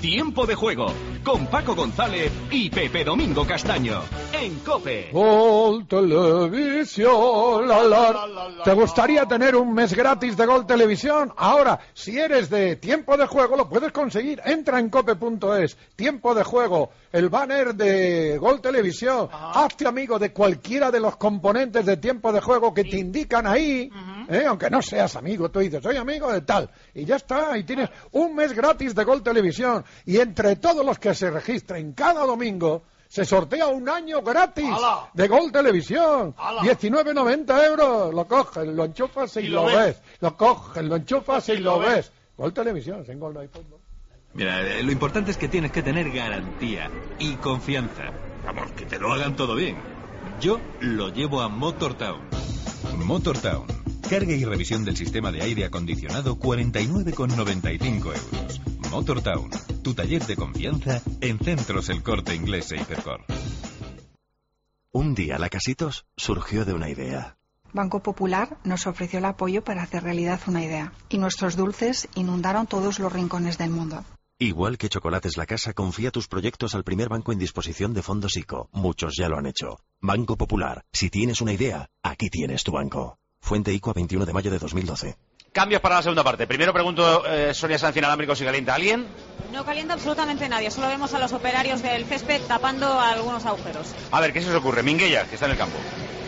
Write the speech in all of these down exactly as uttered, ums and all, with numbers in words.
Tiempo de Juego, con Paco González y Pepe Domingo Castaño, en COPE. Gol Televisión, la, la. ¿Te gustaría tener un mes gratis de Gol Televisión? Ahora, si eres de Tiempo de Juego, lo puedes conseguir. Entra en cope punto es, Tiempo de Juego, el banner de Gol Televisión. Ajá. Hazte amigo de cualquiera de los componentes de Tiempo de Juego que sí te indican ahí. Uh-huh. eh, aunque no seas amigo, tú dices, soy amigo de tal. Y ya está, y tienes un mes gratis de Gol Televisión. Y entre todos los que se registren cada domingo, se sortea un año gratis ¡Hala! De Gol Televisión. diecinueve noventa euros. Lo coges, lo enchufas y, y lo, lo ves. ves. Lo coges, lo enchufas y, y lo, lo ves. ves. Gol Televisión, sin Gol no hay fútbol. Mira, lo importante es que tienes que tener garantía y confianza. Vamos, que te lo hagan todo bien. Yo lo llevo a Motortown. Motortown. Carga y revisión del sistema de aire acondicionado, cuarenta y nueve con noventa y cinco euros. Motortown, tu taller de confianza en Centros El Corte Inglés e Hipercor. Un día la Casitos surgió de una idea. Banco Popular nos ofreció el apoyo para hacer realidad una idea. Y nuestros dulces inundaron todos los rincones del mundo. Igual que Chocolates La Casa, confía tus proyectos al primer banco en disposición de fondos ICO. Muchos ya lo han hecho. Banco Popular, si tienes una idea, aquí tienes tu banco. Fuente ICO a veintiuno de mayo de dos mil doce. Cambios para la segunda parte. Primero pregunto, eh, Sonia Sanz inalámbrico, si calienta alguien. No calienta absolutamente nadie. Solo vemos a los operarios del césped tapando algunos agujeros. A ver, ¿qué se os ocurre? Minguella, que está en el campo.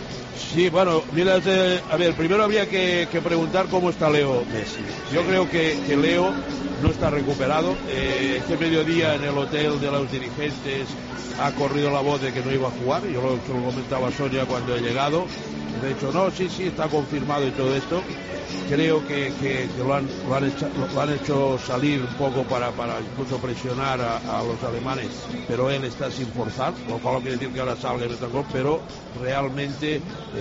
Sí, bueno, mira, a ver, primero habría que, que preguntar cómo está Leo Messi. Yo creo que, que Leo no está recuperado. Eh, este mediodía en el hotel de los dirigentes ha corrido la voz de que no iba a jugar. Yo lo, se lo comentaba a Sonia cuando he llegado. De hecho, no, sí, sí, está confirmado y todo esto. Creo que, que, que lo, han, lo, han hecho, lo han hecho salir un poco para, para incluso presionar a, a los alemanes, pero él está sin forzar, lo cual no quiere decir que ahora salga en el gol, pero realmente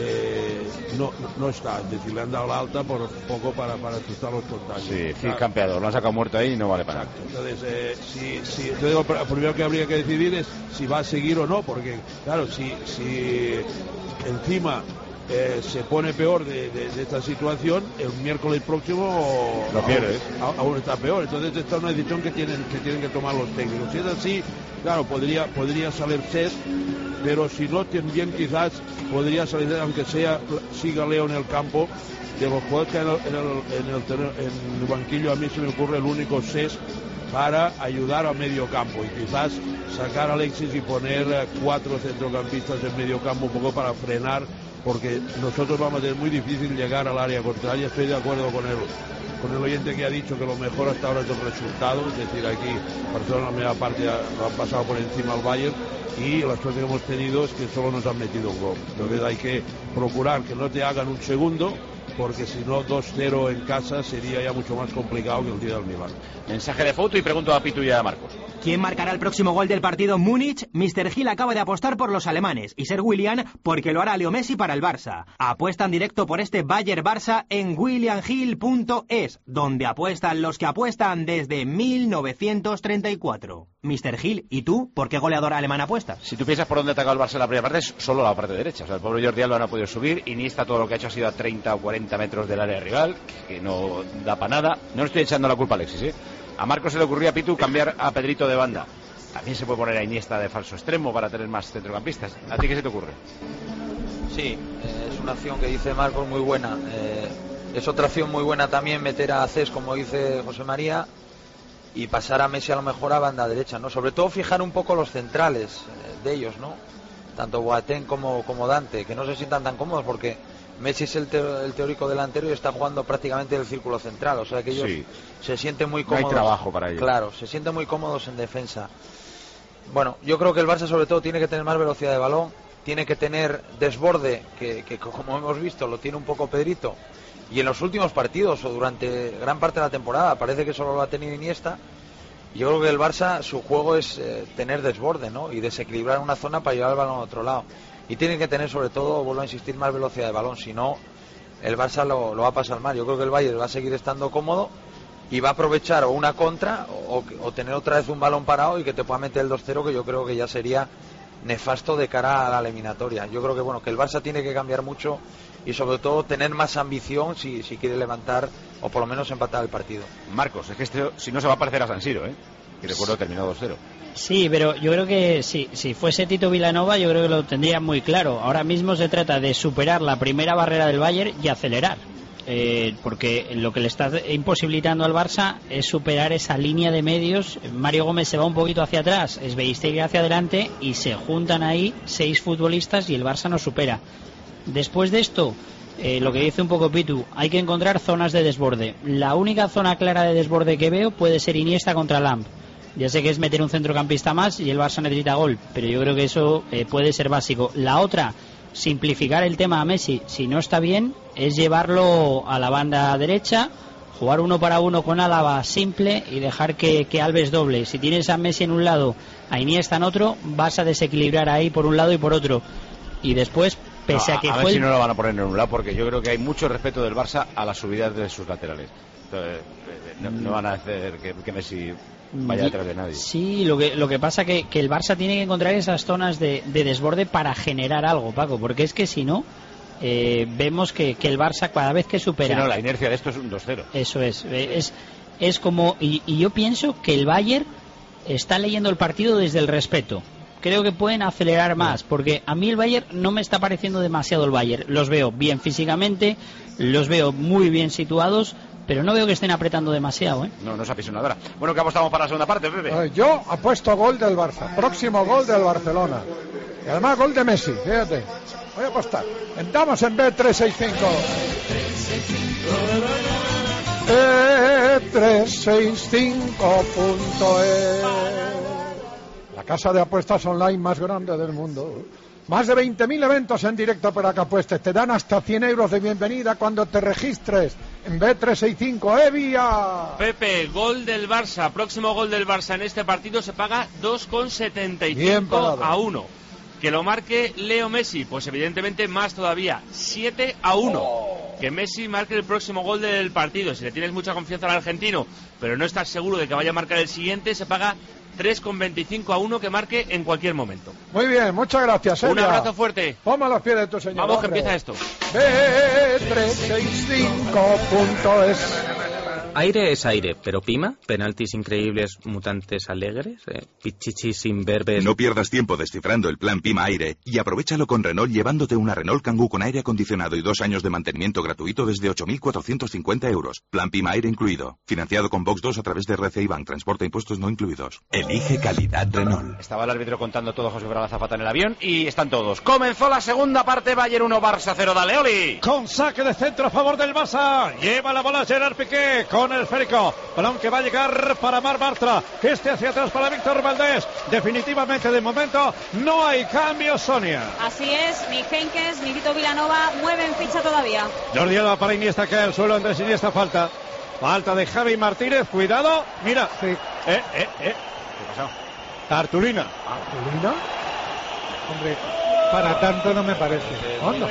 eh, no, no está, es decir, le han dado la alta por un poco para, para asustar los contagios. Sí, sí, claro. Campeador, lo han sacado muerto ahí y no vale para nada. Entonces, eh, si, si, entonces, lo primero que habría que decidir es si va a seguir o no, porque claro, si, si encima Eh, se pone peor de, de, de esta situación, el miércoles próximo lo pierde, aún, aún está peor. Entonces esta es una decisión que tienen que tienen que tomar los técnicos. Si es así, claro, podría podría salir Cés, pero si no, también quizás podría salir, aunque sea siga Leo en el campo. De los jugadores que en el, en, el, en, el, en el banquillo, a mí se me ocurre el único Cés para ayudar a medio campo, y quizás sacar a Alexis y poner cuatro centrocampistas en medio campo un poco para frenar, porque nosotros vamos a tener muy difícil llegar al área contraria. Estoy de acuerdo con el, con el oyente que ha dicho que lo mejor hasta ahora es el resultado, es decir, aquí Barcelona en la media parte lo han pasado por encima al Bayern, y la suerte que hemos tenido es que solo nos han metido un gol. Entonces hay que procurar que no te hagan un segundo, porque si no, dos cero en casa sería ya mucho más complicado que el día del Milán. Mensaje de foto y pregunto a Pitu y a Marcos. ¿Quién marcará el próximo gol del partido Múnich? mister Gil acaba de apostar por los alemanes y Sir William porque lo hará Leo Messi para el Barça. Apuestan directo por este Bayern-Barça en william hill punto es, donde apuestan los que apuestan desde mil novecientos treinta y cuatro. mister Gil, ¿y tú? ¿Por qué goleadora alemana apuestas? Si tú piensas por dónde ha atacado el Barça en la primera parte, es solo la parte derecha. O sea, el pobre Jordi Alba no ha podido subir, Iniesta todo lo que ha hecho ha sido a treinta o cuarenta metros del área rival, que no da para nada. No le estoy echando la culpa a Alexis, ¿eh? A Marcos se le ocurría a Pitu cambiar a Pedrito de banda. También se puede poner a Iniesta de falso extremo para tener más centrocampistas. ¿A ti qué se te ocurre? Sí, eh, es una opción que dice Marcos muy buena. Eh, es otra opción muy buena también meter a Cés, como dice José María, y pasar a Messi a lo mejor a banda derecha, ¿no? Sobre todo fijar un poco los centrales eh, de ellos, ¿no? Tanto Boateng como, como Dante, que no se sientan tan cómodos porque Messi es el, teo, el teórico delantero y está jugando prácticamente el círculo central, o sea que ellos sí. se sienten muy cómodos. No hay trabajo para ellos. Claro, se sienten muy cómodos en defensa. Bueno, yo creo que el Barça sobre todo tiene que tener más velocidad de balón, tiene que tener desborde, que, que como hemos visto lo tiene un poco Pedrito, y en los últimos partidos o durante gran parte de la temporada parece que solo lo ha tenido Iniesta. Yo creo que el Barça, su juego es eh, tener desborde, ¿no? Y desequilibrar una zona para llevar el balón a otro lado. Y tienen que tener, sobre todo, vuelvo a insistir, más velocidad de balón. Si no, el Barça lo, lo va a pasar mal. Yo creo que el Bayern va a seguir estando cómodo y va a aprovechar o una contra o, o tener otra vez un balón parado y que te pueda meter el dos cero, que yo creo que ya sería nefasto de cara a la eliminatoria. Yo creo que bueno que el Barça tiene que cambiar mucho y sobre todo tener más ambición si, si quiere levantar o por lo menos empatar el partido. Marcos, es que este, si no se va a parecer a San Siro, ¿eh? Y recuerdo terminó dos cero. Sí, pero yo creo que si, si fuese Tito Vilanova, yo creo que lo tendría muy claro. Ahora mismo se trata de superar la primera barrera del Bayern y acelerar. Eh, porque lo que le está imposibilitando al Barça es superar esa línea de medios. Mario Gómez se va un poquito hacia atrás, Sbeistegui hacia adelante y se juntan ahí seis futbolistas y el Barça no supera. Después de esto, eh, lo que dice un poco Pitu, hay que encontrar zonas de desborde. La única zona clara de desborde que veo puede ser Iniesta contra Lamp. Ya sé que es meter un centrocampista más y el Barça necesita gol, pero yo creo que eso eh, puede ser básico. La otra, simplificar el tema a Messi, si no está bien, es llevarlo a la banda derecha, jugar uno para uno con Álava simple y dejar que, que Alves doble. Si tienes a Messi en un lado, a Iniesta en otro, vas a desequilibrar ahí por un lado y por otro. Y después, pese no, a que a fue ver si el... no lo van a poner en un lado, porque yo creo que hay mucho respeto del Barça a las subidas de sus laterales. Entonces, no, no van a hacer que, que Messi vaya detrás de nadie. Sí, lo que lo que pasa que que el Barça tiene que encontrar esas zonas de, de desborde para generar algo, Paco, porque es que si no eh, vemos que, que el Barça cada vez que supera... Si no, la inercia de esto es un dos cero. Eso es, es, es como... Y, y yo pienso que el Bayern está leyendo el partido desde el respeto. Creo que pueden acelerar más, porque a mí el Bayern no me está pareciendo demasiado el Bayern. Los veo bien físicamente, los veo muy bien situados, pero no veo que estén apretando demasiado, ¿eh? No, no es apisonadora. Bueno, ¿qué apostamos para la segunda parte, Pepe? Eh, yo apuesto gol del Barça. Próximo gol del Barcelona. Y además gol de Messi, fíjate. Voy a apostar. Entramos en B trescientos sesenta y cinco. B trescientos sesenta y cinco punto es la casa de apuestas online más grande del mundo. Más de veinte mil eventos en directo para que apuestes. Te dan hasta cien euros de bienvenida cuando te registres en B trescientos sesenta y cinco. ¡Evia! Pepe, gol del Barça. Próximo gol del Barça en este partido se paga dos coma setenta y cinco a uno. Que lo marque Leo Messi, pues evidentemente más todavía, siete a uno. Oh. Que Messi marque el próximo gol del partido. Si le tienes mucha confianza al argentino, pero no estás seguro de que vaya a marcar el siguiente, se paga tres coma veinticinco a uno que marque en cualquier momento. Muy bien, muchas gracias. Un Elia. Abrazo fuerte. Toma los pies de tu señor. Vamos, hombre. Que empieza esto. B trescientos sesenta y cinco punto es Aire es aire, pero Pima, penaltis increíbles, mutantes alegres, eh, pichichis imberbes... No pierdas tiempo descifrando el plan Pima Aire y aprovéchalo con Renault llevándote una Renault Kangoo con aire acondicionado y dos años de mantenimiento gratuito desde ocho mil cuatrocientos cincuenta euros. Plan Pima Aire incluido. Financiado con Box dos a través de R C I Bank. Transporte e impuestos no incluidos. Elige calidad Renault. Estaba el árbitro contando todo, José Fernández Zapata en el avión y están todos. Comenzó la segunda parte, Bayern uno, Barça cero. Dale, Oli. Con saque de centro a favor del Barça. Lleva la bola Gerard Piqué con el esférico. Balón que va a llegar para Marc Bartra. Este hacia atrás para Víctor Valdés. Definitivamente, de momento, no hay cambio, Sonia. Así es, ni Henkes ni Tito Vilanova mueven ficha todavía. Jordi Alba para Iniesta, cae al suelo. Andrés Iniesta, falta. Falta de Javi Martínez, cuidado. Mira. Sí. Eh, eh, eh. ¿Qué pasó? Arturina. ¿Arturina? Hombre, para tanto no me parece. Onda.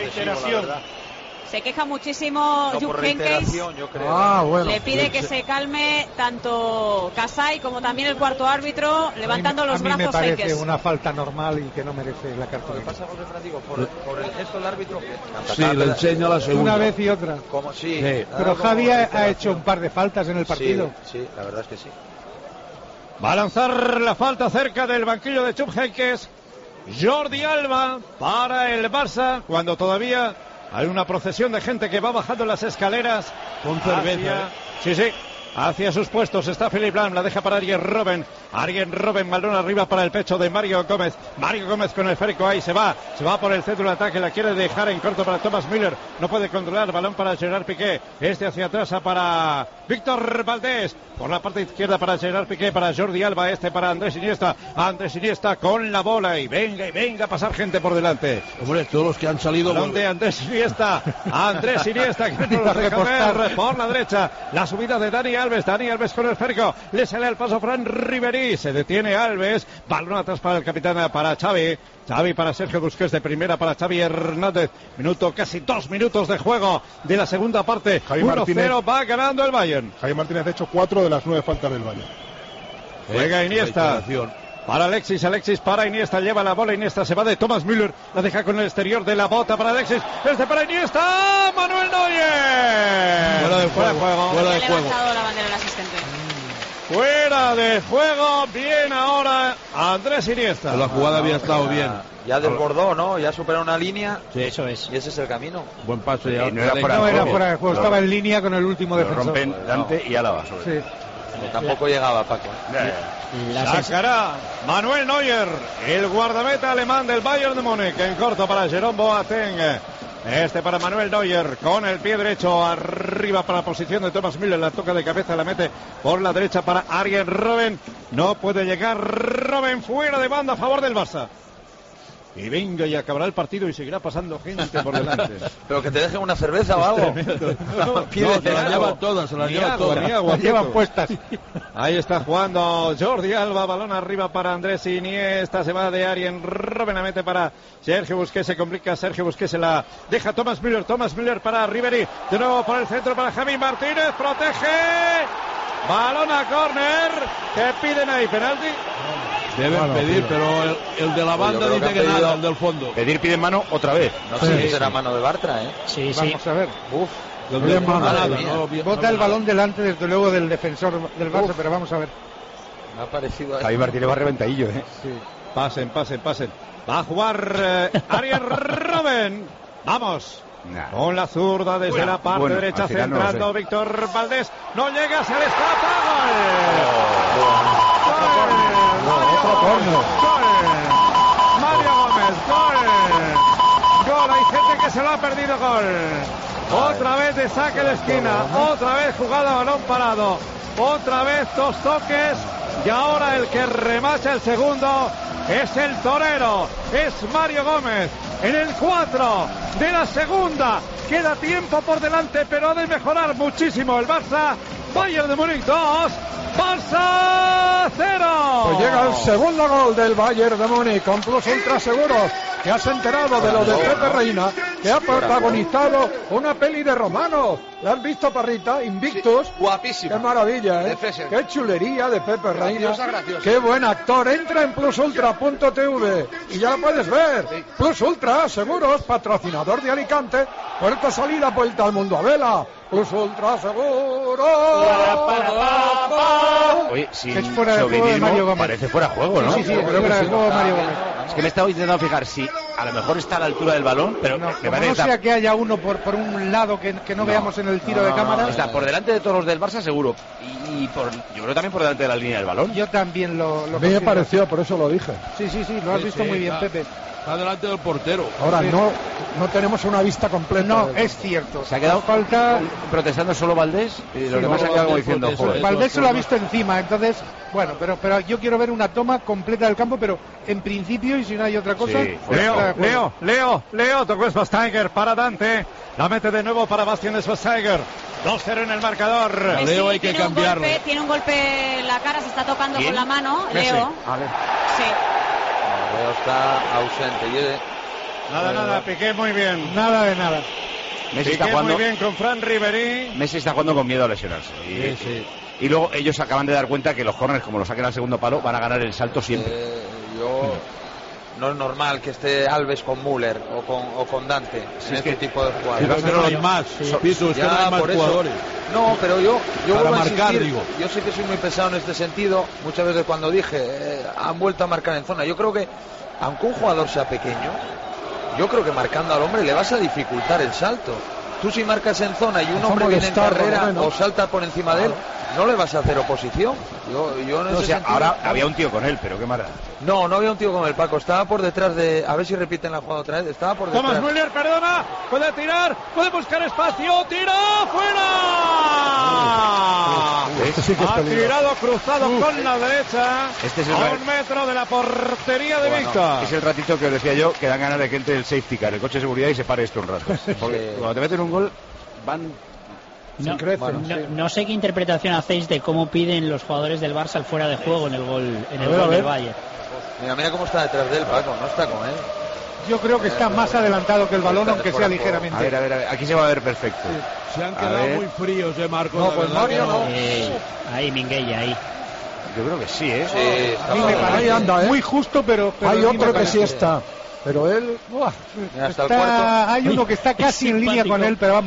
Se queja muchísimo no, Jupp Heynckes. Yo creo. Ah, bueno. Le pide que se calme tanto Kasai como también el cuarto árbitro, levantando a mí, los a mí brazos. me parece Heynckes. una falta normal y que no merece la cartulina. ¿Qué pasa, José Francisco? ¿Por, por el gesto del árbitro? Sí, le enseño la segunda. Una vez y otra. Como, sí, sí. Pero Javi ha, ha hecho un par de faltas en el partido. Sí, sí, la verdad es que sí. Va a lanzar la falta cerca del banquillo de Jupp Heynckes. Jordi Alba para el Barça, cuando todavía hay una procesión de gente que va bajando las escaleras. Con cerveza. Hacia... ¿eh? Sí, sí. Hacia sus puestos está Philipp Lahm, la deja para Arjen Robben. Arjen Robben, balón arriba para el pecho de Mario Gómez. Mario Gómez con el esférico ahí, se va. Se va por el centro de ataque, la quiere dejar en corto para Thomas Müller. No puede controlar, balón para Gerard Piqué. Este hacia atrás para Víctor Valdés. Por la parte izquierda para Gerard Piqué, para Jordi Alba, este para Andrés Iniesta. Andrés Iniesta con la bola y venga y venga a pasar gente por delante. Hombre, todos los que han salido... Balón de Andrés Iniesta. Andrés Iniesta que no lo deja ver por la derecha. La subida de Dani Alves. Dani Alves con el esférico. Le sale al paso Fran Riveri. Se detiene Alves. Balón atrás para el capitán, para Xavi. Xavi para Sergio Busquets, de primera para Xavi Hernández. Minuto, casi dos minutos de juego de la segunda parte. uno cero va ganando el Bayern. Javi Martínez ha hecho cuatro de las nueve faltas del Bayern. Juega Iniesta. Para Alexis, Alexis para Iniesta, lleva la bola, Iniesta se va de Thomas Müller, la deja con el exterior de la bota para Alexis, este para Iniesta, Manuel Neuer. Fuera de juego, fuera de Le ha juego. levantado la bandera del asistente. Fuera de juego, bien ahora Andrés Iniesta. La jugada había estado bien. Ya desbordó, ¿no? Ya superó una línea. Sí. Eso es. Y ese es el camino. Buen paso. Sí, ya. no era fuera, no era fuera de juego, estaba en línea con el último defensor. Rompen Dante y Álava. Sí. Tampoco llegaba, Paco. La sacará Manuel Neuer, el guardameta alemán del Bayern de Múnich, en corto para Jerome Boateng. Este para Manuel Neuer, con el pie derecho arriba para la posición de Thomas Müller, la toca de cabeza, la mete por la derecha para Arjen Robben. No puede llegar Robben, fuera de banda a favor del Barça. Y venga, y acabará el partido y seguirá pasando gente por delante. Pero que te dejen una cerveza o algo. No, no, se las llevan todas, se las llevan todas. Las llevan puestas. Ahí está jugando Jordi Alba, balón arriba para Andrés Iniesta, se va de Arjen Robben, la mete para Sergio Busquets, se complica Sergio Busquets, se la deja Thomas Müller, Thomas Müller para Ribery, de nuevo por el centro para Javi Martínez, protege, balón a córner, que piden ahí, penalti. Deben bueno, pedir, pero el, el de la banda dice que, que nada, el del fondo. Pedir, piden mano otra vez. No sé si será mano de Bartra, ¿eh? Sí, sí. Vamos a ver. Uf. No mano, nada, no, bota el balón delante, desde luego, del defensor del Barça, Uf. Pero vamos a ver. Me ha parecido... Javi Martínez va reventadillo, ¿eh? Sí. Pasen, pasen, pasen. Va a jugar eh, Arjen Robben. Vamos. Nah. Con la zurda desde bueno, la parte bueno, derecha centrando no Víctor Valdés. No llega, se le escapa. ¡Gol! Otro corno. Gol. Mario Gómez, gol. Gol, hay gente que se lo ha perdido, gol. Otra vez de saque de esquina, otra vez jugada a balón parado, otra vez dos toques y ahora el que remata el segundo es el torero, es Mario Gómez. En el cuatro de la segunda, queda tiempo por delante, pero ha de mejorar muchísimo el Barça. Bayern de Múnich dos, Barça cero. Pues llega el segundo gol del Bayern de Múnich con Plus Ultra Seguros, que has enterado de lo de Pepe Reina, que ha protagonizado una peli de romanos. ¿La has visto, Parrita? Invictus. Sí, guapísima. Qué maravilla, ¿eh? Qué chulería de Pepe Reina. Graciosa, graciosa. Qué buen actor. Entra en plus ultra punto t v y ya lo puedes ver. Sí. Plus Ultra Seguros, patrocinador de Alicante. Puerta salida, vuelta al mundo a vela. Plus Ultra Seguros. Oye, si es fuera de juego de Mario Gómez. Parece fuera de juego, ¿no? Sí, sí, sí, creo que fuera de juego de Mario Gómez. Es que me estaba intentando fijar si a lo mejor está a la altura del balón, pero no, me parece no sea que haya uno por, por un lado que, que no, no veamos en el tiro no, de cámara. Está por delante de todos los del Barça, seguro. Y, y por, yo creo también por delante de la línea del balón. Yo también lo, lo A mí me pareció, por eso lo dije. Sí, sí, sí, lo has sí, visto sí, muy bien, está, Pepe. Está delante del portero. Ahora sí. no no tenemos una vista completa. No, es cierto. Se ha quedado falta protestando solo Valdés y los sí, demás se han quedado como diciendo joder. Valdés se lo ha visto encima, entonces, bueno, pero pero yo quiero ver una toma completa del campo, pero en principio y si no hay otra cosa. Sí, Leo, Leo, Leo, Leo, tocó Schweinsteiger para Dante, la mete de nuevo para Bastian Schweinsteiger. dos cero en el marcador. Messi, Leo hay que tiene cambiarlo. Un golpe, tiene un golpe en la cara, se está tocando ¿Quién? Con la mano. Messi. Leo. A ver. Sí. Leo está ausente. Yo... Nada, bueno, nada, Piqué muy bien. Nada de nada. Messi Piqué está jugando muy bien con Fran Ribery. Messi está jugando con miedo a lesionarse. Y, sí, sí. y luego ellos acaban de dar cuenta que los corners, como los saquen al segundo palo, van a ganar el salto siempre. Eh, yo... No es normal que esté Alves con Müller o con, o con Dante sí, en este que, tipo de jugadores. Pero no hay más, sí. Piso, es que no hay más jugadores. No, pero yo, yo Para vuelvo marcar, a insistir, digo. Yo sé que soy muy pesado en este sentido. Muchas veces cuando dije, eh, han vuelto a marcar en zona. Yo creo que, aunque un jugador sea pequeño, yo creo que marcando al hombre le vas a dificultar el salto. Tú si marcas en zona y un hombre viene en carrera o salta por encima de él, no le vas a hacer oposición. Yo, yo en no, ese o sea, sentido, ahora había un tío con él, pero qué mala. No, no había un tío con el Paco. Estaba por detrás de... A ver si repiten la jugada otra vez. Estaba por detrás. Thomas Müller, perdona. Puede tirar. Puede buscar espacio. ¡Tira! ¡Fuera! Este sí que ha tirado cruzado Uf. con la derecha. Este es el a un metro de la portería de bueno, Víctor. Es el ratito que os decía yo, que dan ganas de que entre el safety car, el coche de seguridad, y se pare esto un rato. Porque sí. Cuando te meten un gol, van... No, bueno, no, sí. no sé qué interpretación hacéis de cómo piden los jugadores del Barça el fuera de juego en el gol, en el ver, gol del Bayern. Mira, mira cómo está detrás de él, Paco, no está con él. Yo creo que está más adelantado que el balón, aunque sea ligeramente. A ver, a ver, a ver, aquí se va a ver perfecto. Sí. Se han quedado muy fríos, eh, Marcos. No, pues Mario no. Eh, ahí, Minguella, ahí. Yo creo que sí, ¿eh? Sí, a mí me parece ahí anda, ¿eh? Muy justo, pero, pero hay otro que sí está. Pero él, uah, Mira, hasta está, el cuarto. hay uno que está casi en línea con él, pero vamos,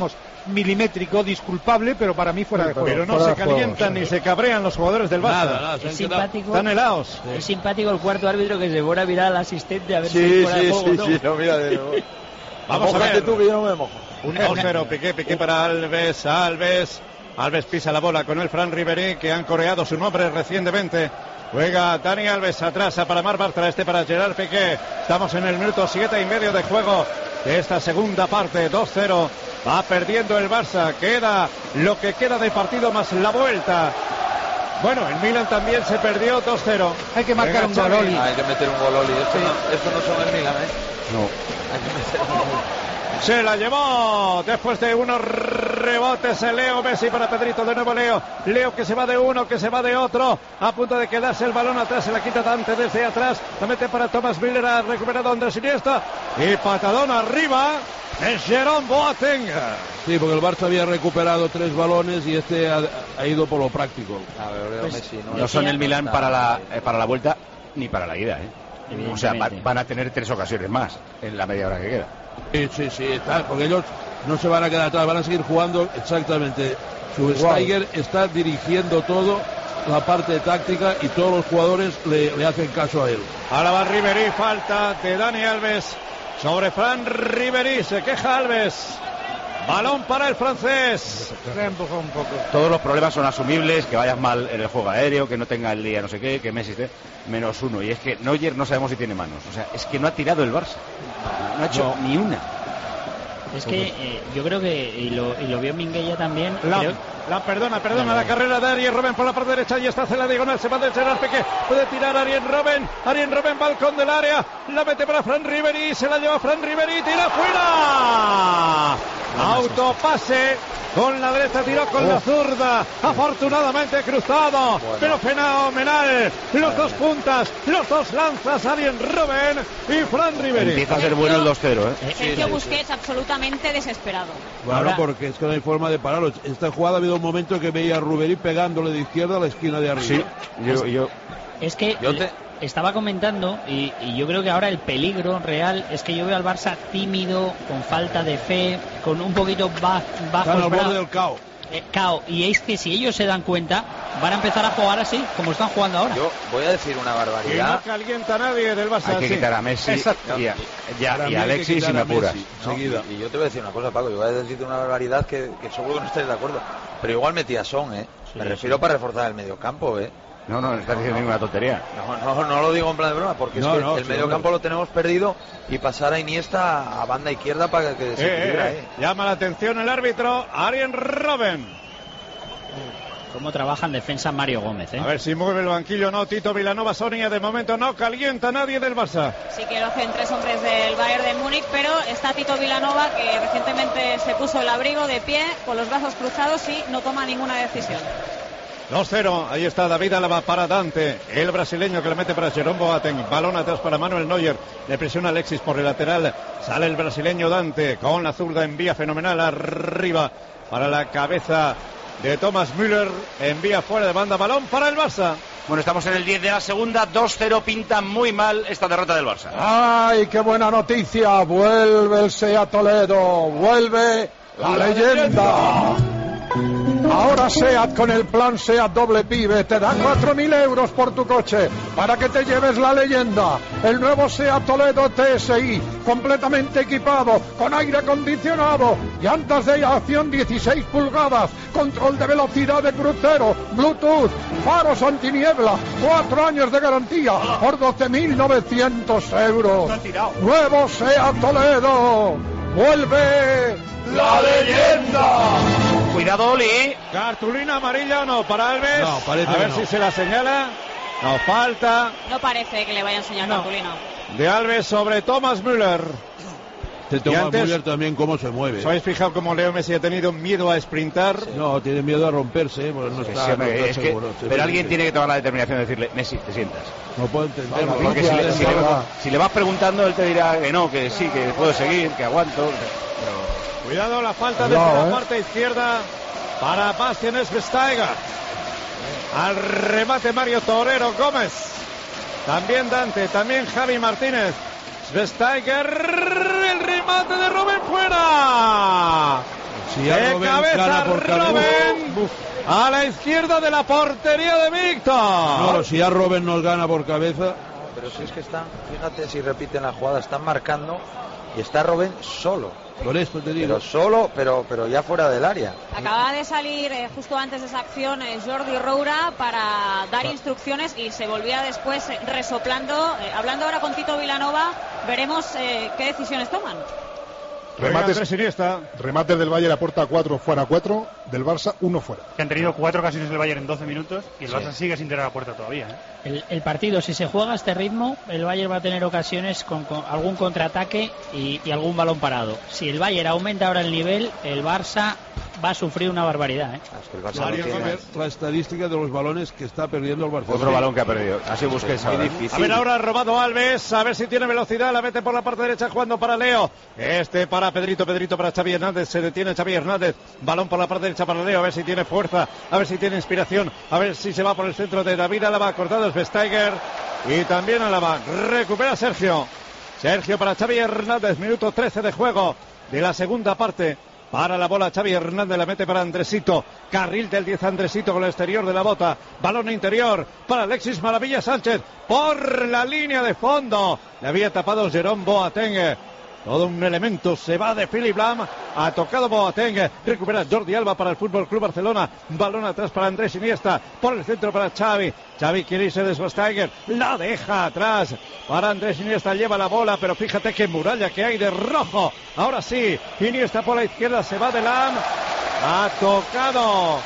milimétrico, disculpable, pero para mí fuera de juego. Pero no se calientan ni se cabrean los jugadores del Barça. Nada, nada, es simpático. Están helados. Es simpático el cuarto árbitro que se pone a mirar al asistente a ver sí, si fuera sí, de juego. Sí, ¿no? sí, no, mira, de... Vamos a ver. Tú, que yo no me mojo. Un dos cero, Piqué, Piqué para Alves, Alves. Alves pisa la bola con el Fran Ribéry, que han coreado su nombre recientemente. Juega Dani Alves, atrasa para Marc Bartra, este para Gerard Piqué. Estamos en el minuto siete y medio de juego de esta segunda parte, dos cero. Va perdiendo el Barça, queda lo que queda de partido más la vuelta. Bueno, el Milan también se perdió dos cero. Hay que marcar un gololi. Hay que meter un gololi. Esto, sí. no, esto no son el Milan, ¿eh? No. Hay que meter un gololi. Se la llevó después de unos rebotes el Leo Messi para Pedrito, de nuevo Leo. Leo que se va de uno, que se va de otro. A punto de quedarse el balón atrás, se la quita Dante desde atrás. La mete para Thomas Müller, ha recuperado Andrés Iniesta. Y patadón arriba de Jerome Boateng. Sí, porque el Barça había recuperado tres balones y este ha, ha ido por lo práctico. A ver, Leo pues, Messi, no, no son el Milan para la, eh, para la vuelta ni para la ida, ¿eh? O sea, va, van a tener tres ocasiones más en la media hora que queda. Sí, sí, sí, está, porque ellos no se van a quedar atrás, van a seguir jugando exactamente. Schweinsteiger está dirigiendo todo, la parte táctica, y todos los jugadores le, le hacen caso a él. Ahora va Ribéry, falta de Dani Alves sobre Fran Ribéry, se queja Alves. Balón para el francés. Un poco. Todos los problemas son asumibles, que vayas mal en el juego aéreo, que no tenga el día no sé qué, que Messi esté menos uno. Y es que Neuer no sabemos si tiene manos. O sea, es que no ha tirado el Barça. No ha hecho no. ni una. Es que eh, yo creo que, y lo, y lo vio Minguella también. La, creo... la perdona, perdona no, no. la carrera de Arjen Robben por la parte derecha y está hacia la diagonal. Se va de Gerard Piqué. Puede tirar Arjen Robben. Arjen Robben, balcón del área. La mete para Fran Ribéry. Se la lleva Fran Ribéry. Tira fuera. Autopase. Con la derecha tiró con oh. la zurda. Afortunadamente cruzado. Bueno. Pero fenomenal. Los dos puntas. Los dos lanzas. Arjen Robben y Fran Ribéry. Empieza a ser bueno el dos cero, ¿eh? Sergio sí, Busquets sí. absolutamente desesperado. Bueno, Ahora... porque es que no hay forma de pararlo. Esta jugada ha habido un momento que veía a Ribéry pegándole de izquierda a la esquina de arriba. Sí, yo... yo... Es que... Yo te... Estaba comentando y, y yo creo que ahora el peligro real es que yo veo al Barça tímido, con falta de fe, con un poquito ba bajo Están al borde del caos. Eh, cao. Y es que si ellos se dan cuenta, van a empezar a jugar así, como están jugando ahora. Yo voy a decir una barbaridad. Y no calienta a nadie del Barça. Hay que sí. quitar a Messi y a, ya, y a Alexis si me apuras. No, y, y yo te voy a decir una cosa, Paco. Yo voy a decirte una barbaridad que, que seguro que no estáis de acuerdo. Pero igual metía Son, ¿eh? Sí, me refiero sí. para reforzar el mediocampo, ¿eh? No, no, no estás diciendo ninguna tontería. No, no, no lo digo en plan de broma, porque no, es que no, el sí, medio campo lo tenemos perdido y pasar a Iniesta a banda izquierda para que se equilibre. Eh, eh. Llama la atención el árbitro, Arjen Robben. Cómo trabaja en defensa Mario Gómez, ¿eh? A ver si mueve el banquillo, no, Tito Vilanova, Sonia, de momento no calienta nadie del Barça. Sí que lo hacen tres hombres del Bayern de Múnich, pero está Tito Vilanova, que recientemente se puso el abrigo de pie, con los brazos cruzados y no toma ninguna decisión. dos cero, ahí está David Alaba para Dante, el brasileño que le mete para Jerome Boateng, balón atrás para Manuel Neuer, le presiona Alexis por el lateral, sale el brasileño Dante, con la zurda envía fenomenal arriba para la cabeza de Thomas Müller, envía fuera de banda, balón para el Barça. Bueno, estamos en el diez de la segunda, dos cero, pinta muy mal esta derrota del Barça. ¡Ay, qué buena noticia! Vuelve el SEAT Toledo, vuelve la, la leyenda. leyenda. Ahora SEAT con el plan SEAT doble pibe te da cuatro mil euros por tu coche para que te lleves la leyenda. El nuevo SEAT Toledo T S I, completamente equipado, con aire acondicionado, llantas de acción dieciséis pulgadas, control de velocidad de crucero, Bluetooth, faros antiniebla, cuatro años de garantía por doce mil novecientos euros. Nuevo SEAT Toledo, vuelve la leyenda. Cuidado, Oli. Cartulina amarilla o no para Alves. No, parece a ver no. si se la señala. No falta. No parece que le vaya a enseñar no. cartulina. De Alves sobre Thomas Müller. Te Thomas antes, Müller también cómo se mueve. ¿Os habéis fijado cómo Leo Messi ha tenido miedo a sprintar? Sí. No, tiene miedo a romperse. Bueno, no está, sí, no está es seguro, que, pero alguien tiene que tomar la determinación de decirle, Messi, te sientas. No puedo entenderlo. Porque si, le, si, le, si le vas preguntando, él te dirá que no, que sí, que puedo seguir, que aguanto. Pero... Cuidado, la falta desde no, la eh. parte izquierda para Bastian Schweinsteiger. Al remate Mario Torero Gómez. También Dante, también Javi Martínez. Schweinsteiger, el remate de Robben fuera. Si ya de Robben cabeza gana por cabeza. Robben Uf. a la izquierda de la portería de Víctor. No, si ya Robben nos gana por cabeza. Pero si es que están, fíjate si repiten la jugada, están marcando y está Robben solo. Por esto te digo. Pero solo, pero, pero ya fuera del área. Acaba de salir eh, justo antes de esa acción eh, Jordi Roura para dar instrucciones y se volvía después eh, resoplando. Eh, hablando ahora con Tito Vilanova, veremos eh, qué decisiones toman. Remates, remates del Bayern a puerta cuatro, fuera cuatro, del Barça uno fuera. Que han tenido cuatro ocasiones del Bayern en doce minutos y el Sí. Barça sigue sin tener la puerta todavía. ¿eh? El, el partido, si se juega a este ritmo, el Bayern va a tener ocasiones con, con algún contraataque y, y algún balón parado. Si el Bayern aumenta ahora el nivel, el Barça va a sufrir una barbaridad. ¿eh? Mario Gómez, la estadística de los balones que está perdiendo el Barcelona. Otro balón que ha perdido. Así Busquets ahora. Muy difícil. A ver, ahora ha robado Alves, a ver si tiene velocidad, la mete por la parte derecha jugando para Leo. Este para Pedrito, Pedrito para Xavi Hernández, se detiene Xavi Hernández, balón por la parte derecha para Leo, a ver si tiene fuerza, a ver si tiene inspiración, a ver si se va por el centro de David Álava, cortado es Vestager y también Álava, recupera Sergio. Sergio para Xavi Hernández, minuto trece de juego de la segunda parte. Para la bola Xavi Hernández, la mete para Andresito. Carril del diez Andresito con el exterior de la bota. Balón interior para Alexis Maravilla Sánchez. Por la línea de fondo. Le había tapado Jerome Boateng. Todo un elemento se va de Philipp Lahm. Ha tocado Boateng. Recupera Jordi Alba para el Fútbol Club Barcelona. Balón atrás para Andrés Iniesta. Por el centro para Xavi. Xavi quiere irse de Schweinsteiger. La deja atrás. Para Andrés Iniesta lleva la bola. Pero fíjate qué muralla que hay de rojo. Ahora sí. Iniesta por la izquierda. Se va de Lahm. Ha tocado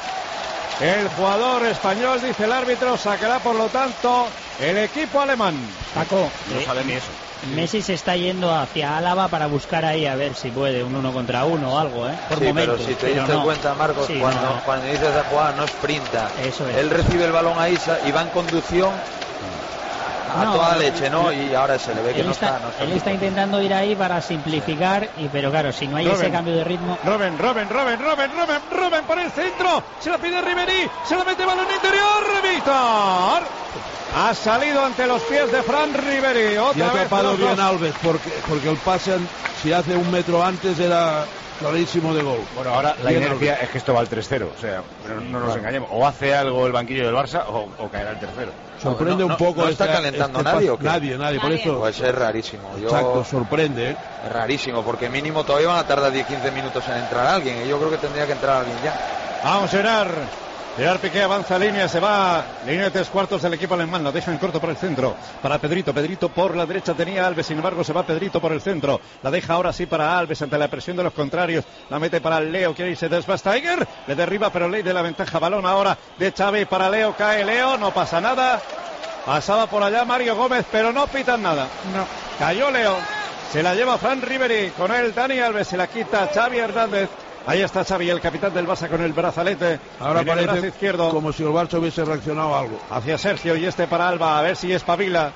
el jugador español, dice el árbitro. Sacará por lo tanto el equipo alemán. Paco, No sabe ni eso. Messi se está yendo hacia Álava para buscar ahí a ver si puede un uno contra uno o algo, ¿eh? Por Sí, momentos. pero si te pero diste no. cuenta, Marcos, Sí, cuando, no, no. cuando dices esa jugada no sprinta. Eso es. Él recibe el balón ahí sa- y va en conducción a No, toda no, leche, ¿no? no. Y ahora se le ve que Él no está, está. no está él está intentando ir ahí para simplificar, y pero claro, si no hay ese Robben. cambio de ritmo. Robben, Robben, Robben, Robben, Robben, Robben por el centro. Se la pide Ribery. Se la mete balón interior. Víctor. Ha salido ante los pies de Fran Ribery. Y Otra ha vez tapado los bien dos. Alves, porque, porque el pase, si hace un metro antes, era clarísimo de gol. Bueno, ahora la Bien inercia Alves. es que esto va al tres cero. O sea, no, no nos Claro. engañemos. O hace algo el banquillo del Barça o, o caerá el tercero. Sorprende No, no, un poco. no está esta- calentando este nadie, pas- ¿o qué? Nadie, nadie, por Nadie. eso. Pues es rarísimo. Yo, Exacto, sorprende, ¿eh? Es rarísimo, porque mínimo todavía van a tardar diez quince minutos en entrar alguien. Y yo creo que tendría que entrar alguien ya. Vamos, Gerard. Gerard Piqué avanza línea, se va. Línea de tres cuartos del equipo alemán. La deja en corto por el centro. Para Pedrito. Pedrito por la derecha tenía Alves. Sin embargo, se va Pedrito por el centro. La deja ahora sí para Alves ante la presión de los contrarios. La mete para Leo. Quiere irse de Schweinsteiger. Le derriba, pero ley de la ventaja. Balón ahora de Xavi para Leo. Cae Leo. No pasa nada. Pasaba por allá Mario Gómez, pero no pitan nada. No. Cayó Leo. Se la lleva Fran Ribery. Con él Dani Alves. Se la quita Xavi Hernández. Ahí está Xavi, el capitán del Barça, con el brazalete. Ahora en el brazo parece izquierdo. como si el Barça hubiese reaccionado a algo. Hacia Sergio y este para Alba, a ver si espabila.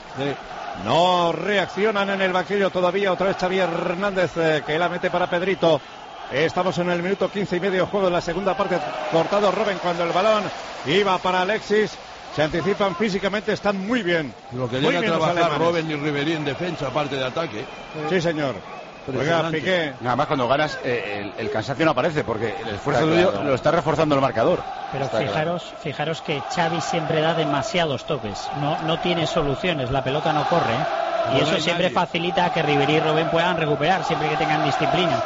No reaccionan en el banquillo todavía. Otra vez Xavi Hernández, eh, que la mete para Pedrito. Estamos en el minuto quince y medio de juego de la segunda parte. Cortado Robben cuando el balón iba para Alexis. Se anticipan físicamente, están muy bien. Lo que Muy llega a bien los trabajar alemanes. Robben y Ribery en defensa, aparte de ataque. Sí, señor. Oiga, Impresionante. Piqué. Nada más cuando ganas, eh, el, el cansancio no aparece porque el esfuerzo Está tuyo claro. lo está reforzando el marcador. Pero Está fijaros, fijaros que Xavi siempre da demasiados toques. No, no tiene soluciones, la pelota no corre, ¿eh? Y No eso hay siempre nadie. facilita que Ribery y Robben puedan recuperar, siempre que tengan disciplina.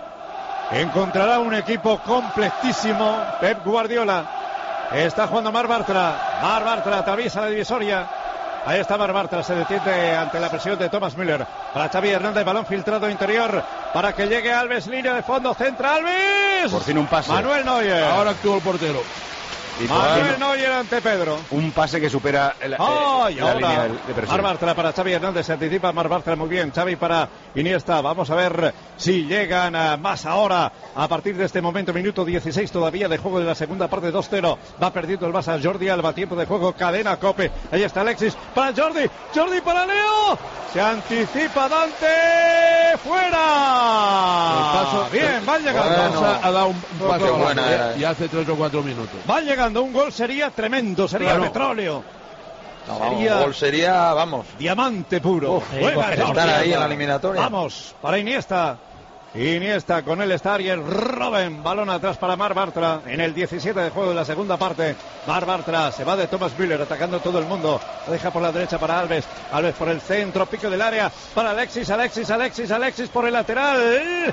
Encontrará un equipo completísimo Pep Guardiola. Está jugando Mar Bartra. Mar Bartra atraviesa la divisoria. Ahí está Mar Bartra, se detiene ante la presión de Thomas Müller. Para Xavi Hernández, balón filtrado interior para que llegue Alves, línea de fondo, centra Alves. Por fin un pase. Manuel Neuer. Ahora actúa el portero. Y por Manuel fin Neuer ante Pedro. un pase que supera el, eh, ¡Oh! Y la línea ahora de, de presión. Mar Bartra para Xavi Hernández, se anticipa Mar Bartra muy bien. Xavi para Iniesta, vamos a ver si llegan a más ahora. A partir de este momento, minuto dieciséis todavía de juego de la segunda parte, dos cero. Va perdiendo el Barça, Jordi Alba, tiempo de juego, cadena Cope. Ahí está Alexis para Jordi, Jordi para Leo. Se anticipa Dante, fuera. El paso- Bien, van llegando. El Barça ha dado un, un pase Qué bueno, buena ya- era, eh. y hace tres o cuatro minutos. Van llegando, un gol sería tremendo, sería Claro. petróleo. No, vamos, Sería- gol sería, vamos. Diamante puro. Uf, Juega estar Jordi ahí en Alba. la eliminatoria. Vamos, para Iniesta. Iniesta, con él está Arjen Robben, balón atrás para Marc Bartra, en el diecisiete de juego de la segunda parte. Marc Bartra se va de Thomas Müller atacando todo el mundo, lo deja por la derecha para Alves, Alves por el centro, pico del área para Alexis, Alexis, Alexis, Alexis por el lateral,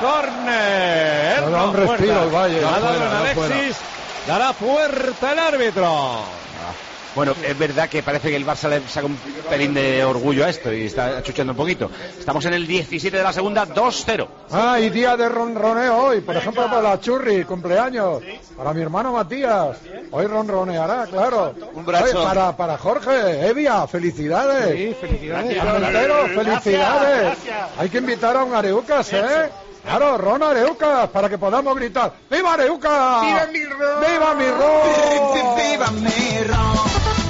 córner. Le da un respiro al Valle. Ha dado en Alexis, dará puerta el árbitro. Bueno, es verdad que parece que el Barça le saca un pelín de orgullo a esto y está achuchando un poquito. Estamos en el diecisiete de la segunda, dos cero. Ah, y día de ronroneo hoy, por ejemplo, para la Churri, cumpleaños. Para mi hermano Matías, hoy ronroneará, claro. Un brazo. Oye, para, para Jorge, Evia, felicidades. Sí, felicidades. Armentero, felicidades. Gracias, gracias. Hay que invitar a un Areucas, ¿eh? Claro, Ron Areucas, para que podamos gritar ¡Viva Areucas! ¡Viva mi Ron! ¡Viva mi Ron! ¡Viva mi Ron!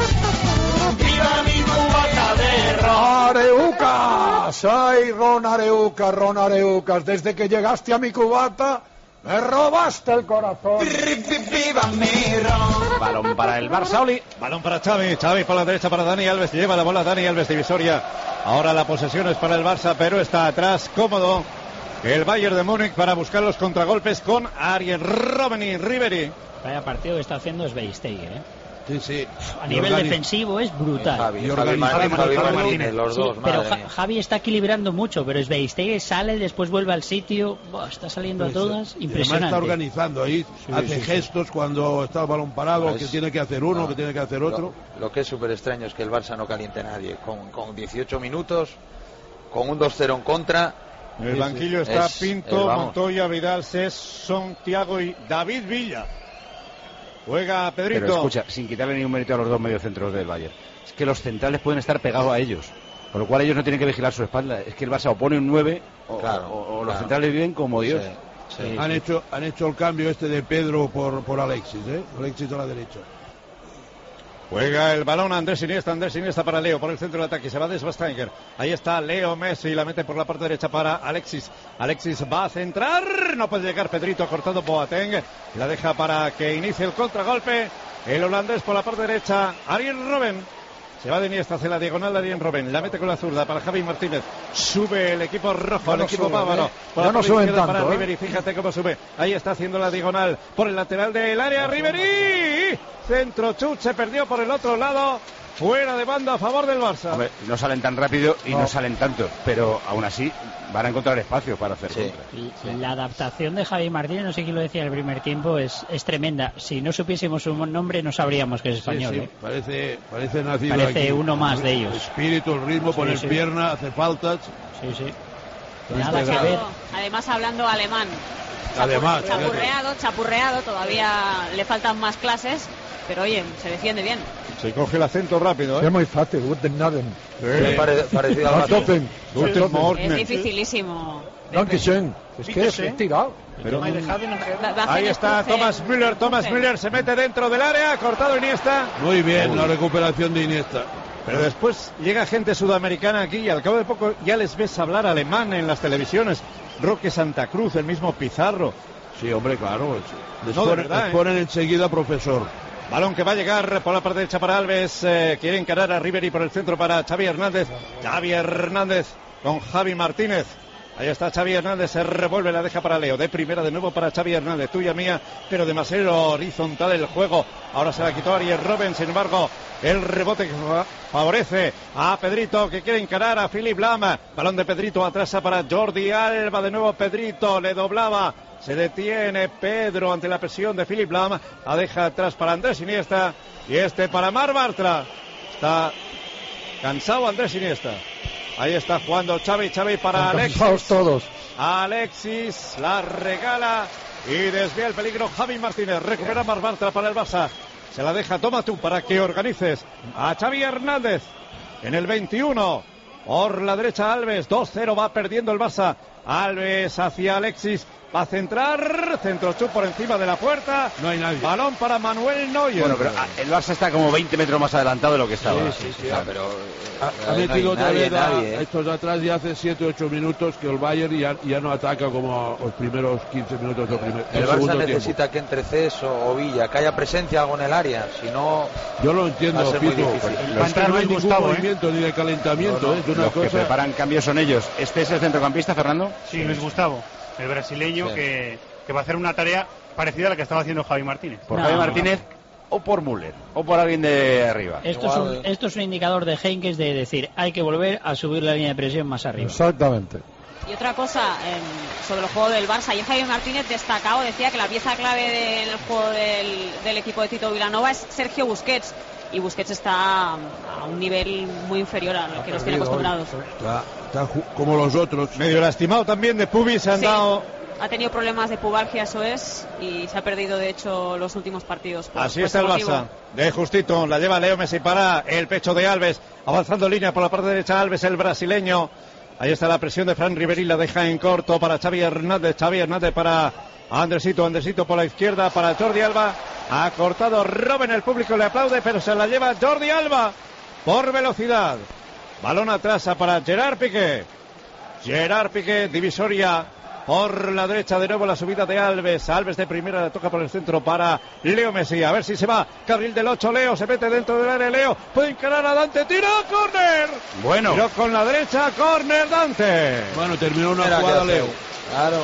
¡Viva mi cubata de Ron! ¡Areucas! ¡Ay, Ron Areucas, Ron Areucas! Desde que llegaste a mi cubata, me robaste el corazón. ¡Viva mi Ron! Balón para el Barça, Oli. Balón para Xavi, Xavi por la derecha para Dani Alves, lleva la bola Dani Alves, divisoria. Ahora la posesión es para el Barça, pero está atrás, cómodo el Bayern de Múnich para buscar los contragolpes con Arjen Robben y Ribéry. Vaya partido que está haciendo Schweinsteiger, ¿eh? Sí, sí. A nivel organiz... defensivo es brutal. Javi, y Javi, Javi, Javi Martínez, los Sí, dos, pero madre Ja- mía. Javi está equilibrando mucho, pero Schweinsteiger sale, después vuelve al sitio, buah, está saliendo a todas, Y además impresionante. está organizando ahí, Sí, hace sí, sí. gestos cuando está el balón parado, Pues, que tiene que hacer uno, no, que tiene que hacer otro. Lo, lo que es súper extraño es que el Barça no caliente a nadie. Con, con dieciocho minutos, con un dos cero en contra. En el banquillo está es- Pinto, es, vamos. Montoya, Vidal, Sesson, Thiago y David Villa. Juega Pedrito. Pero escucha, sin quitarle ningún mérito a los dos mediocentros del Bayern, es que los centrales pueden estar pegados a ellos, con lo cual ellos no tienen que vigilar su espalda. Es que el Barça o pone un nueve o, Claro, o- o los claro. centrales viven como Dios. Sí, sí. Han hecho han hecho el cambio este de Pedro por, por Alexis, ¿eh? Alexis a la derecha. Juega el balón Andrés Iniesta, Andrés Iniesta para Leo, por el centro de ataque, se va de Schweinsteiger. Ahí está Leo Messi, la mete por la parte derecha para Alexis. Alexis va a centrar, no puede llegar Pedrito, ha cortado Boateng. La deja para que inicie el contragolpe. El holandés por la parte derecha, Arjen Robben. Se va de Iniesta hacia la diagonal de Arjen Robben, la mete con la zurda para Javi Martínez. Sube el equipo rojo, Ya el no equipo suben, bávaro. ¿eh? Por Ya la no parte suben izquierda tanto, para ¿eh? Ribéry, fíjate cómo sube. Ahí está haciendo la diagonal por el lateral del área, Ribéry. Centro Chut, se perdió por el otro lado. Fuera de banda a favor del Barça. Hombre, no salen tan rápido y no, No. salen tanto, pero aún así van a encontrar espacio para hacer contra. Y La adaptación de Javi Martínez, no sé quién lo decía en el primer tiempo, es, es tremenda. Si no supiésemos su nombre, no sabríamos que es español. Sí, sí, ¿eh? parece, parece nacido Parece aquí. uno más de ellos. El espíritu, el ritmo, Sí, poner sí. pierna, hace faltas. Sí, sí. Nada que ver. Además hablando alemán. Además, fíjate. Chapurreado, chapurreado, todavía le faltan más clases, pero oye, se defiende bien. Se coge el acento rápido, ¿eh? Es muy fácil, guten Abend. Sí, pare- parecido al No Barça. topen, Guten topen. Morgen. Es dificilísimo. Dankeschön. Es que es es tirado. Pero- Va- va Ahí hacer está empuje. Thomas Müller, Thomas Empuje. Müller se mete dentro del área, ha cortado Iniesta. Muy bien, Uy. la recuperación de Iniesta. Pero después llega gente sudamericana aquí y al cabo de poco ya les ves hablar alemán en las televisiones. Roque Santa Cruz, el mismo Pizarro. Sí, hombre, claro. Les No, de ponen, verdad, les ¿eh? ponen enseguida profesor. Balón que va a llegar por la parte derecha para Alves. Eh, quiere encarar a Ribéry por el centro para Xavi Hernández. Xavi Hernández con Javi Martínez. Ahí está Xavi Hernández, se revuelve, la deja para Leo. De primera de nuevo para Xavi Hernández, tuya mía, pero demasiado horizontal el juego. Ahora se la quitó Arjen Robben, sin embargo, el rebote que fa- favorece a Pedrito, que quiere encarar a Philipp Lahm. Balón de Pedrito, atrasa para Jordi Alba, de nuevo Pedrito, le doblaba. Se detiene Pedro ante la presión de Philipp Lahm. La deja atrás para Andrés Iniesta. Y este para Marc Bartra. Está cansado Andrés Iniesta. Ahí está jugando Xavi, Xavi para Están Alexis. cansados todos. Alexis la regala y desvía el peligro Javi Martínez. Recupera Marc Bartra para el Barça. Se la deja, toma tú para que organices a Xavi Hernández en el veintiuno. Por la derecha Alves, dos cero va perdiendo el Barça. Alves hacia Alexis. Va a centrar, centrochú por encima de la puerta. No hay nadie. Balón para Manuel Neuer. Bueno, pero el Barça está como veinte metros más adelantado de lo que estaba. Sí, sí, sí. O sea, pero ha, ha metido otra vez a, estos de atrás ya hace siete u ocho minutos que el Bayern ya, ya no ataca como los primeros quince minutos del primer El del Barça segundo necesita tiempo. que entre Cés o, o Villa, que haya presencia algo en el área, si no yo lo entiendo, va a ser muy Pito. difícil. Es que no hay ningún Gustavo, movimiento, ¿eh? Ni de calentamiento, no, no. ¿eh? Es una Los cosa... que preparan cambios son ellos. ¿Este es el centrocampista, Fernando? Sí, Luis Gustavo, el brasileño Sí. que, que va a hacer una tarea parecida a la que estaba haciendo Javi Martínez. ¿Por No. Javi Martínez o por Müller? ¿O por alguien de arriba? Esto es, un, esto es un indicador de Heynckes de decir, hay que volver a subir la línea de presión más arriba. Exactamente. Y otra cosa eh, sobre el juego del Barça, ayer Javier Martínez destacado, decía que la pieza clave del juego del, del equipo de Tito Vilanova es Sergio Busquets, y Busquets está a un nivel muy inferior al que nos tiene acostumbrados. Está, está como los otros. Medio lastimado también de Pubi, se han Sí. dado... Ha tenido problemas de pubalgia, eso es, y se ha perdido de hecho los últimos partidos. Por, Así por está el ese motivo. Barça. De justito, la lleva Leo Messi para el pecho de Alves. Avanzando línea por la parte derecha, Alves, el brasileño. Ahí está la presión de Fran Ribéry, la deja en corto para Xavi Hernández. Xavi Hernández para Andresito, Andresito por la izquierda para Jordi Alba. Ha cortado Robben, el público le aplaude, pero se la lleva Jordi Alba por velocidad. Balón atrás para Gerard Piqué. Gerard Piqué, divisoria por la derecha, de nuevo la subida de Alves. Alves de primera, la toca por el centro para Leo Messi. A ver si se va. Carril del ocho, Leo se mete dentro del área. Leo puede encarar a Dante. Tiro, córner. Bueno. Tiro con la derecha, córner Dante. Bueno, terminó una Mira jugada que Leo. hace. Claro.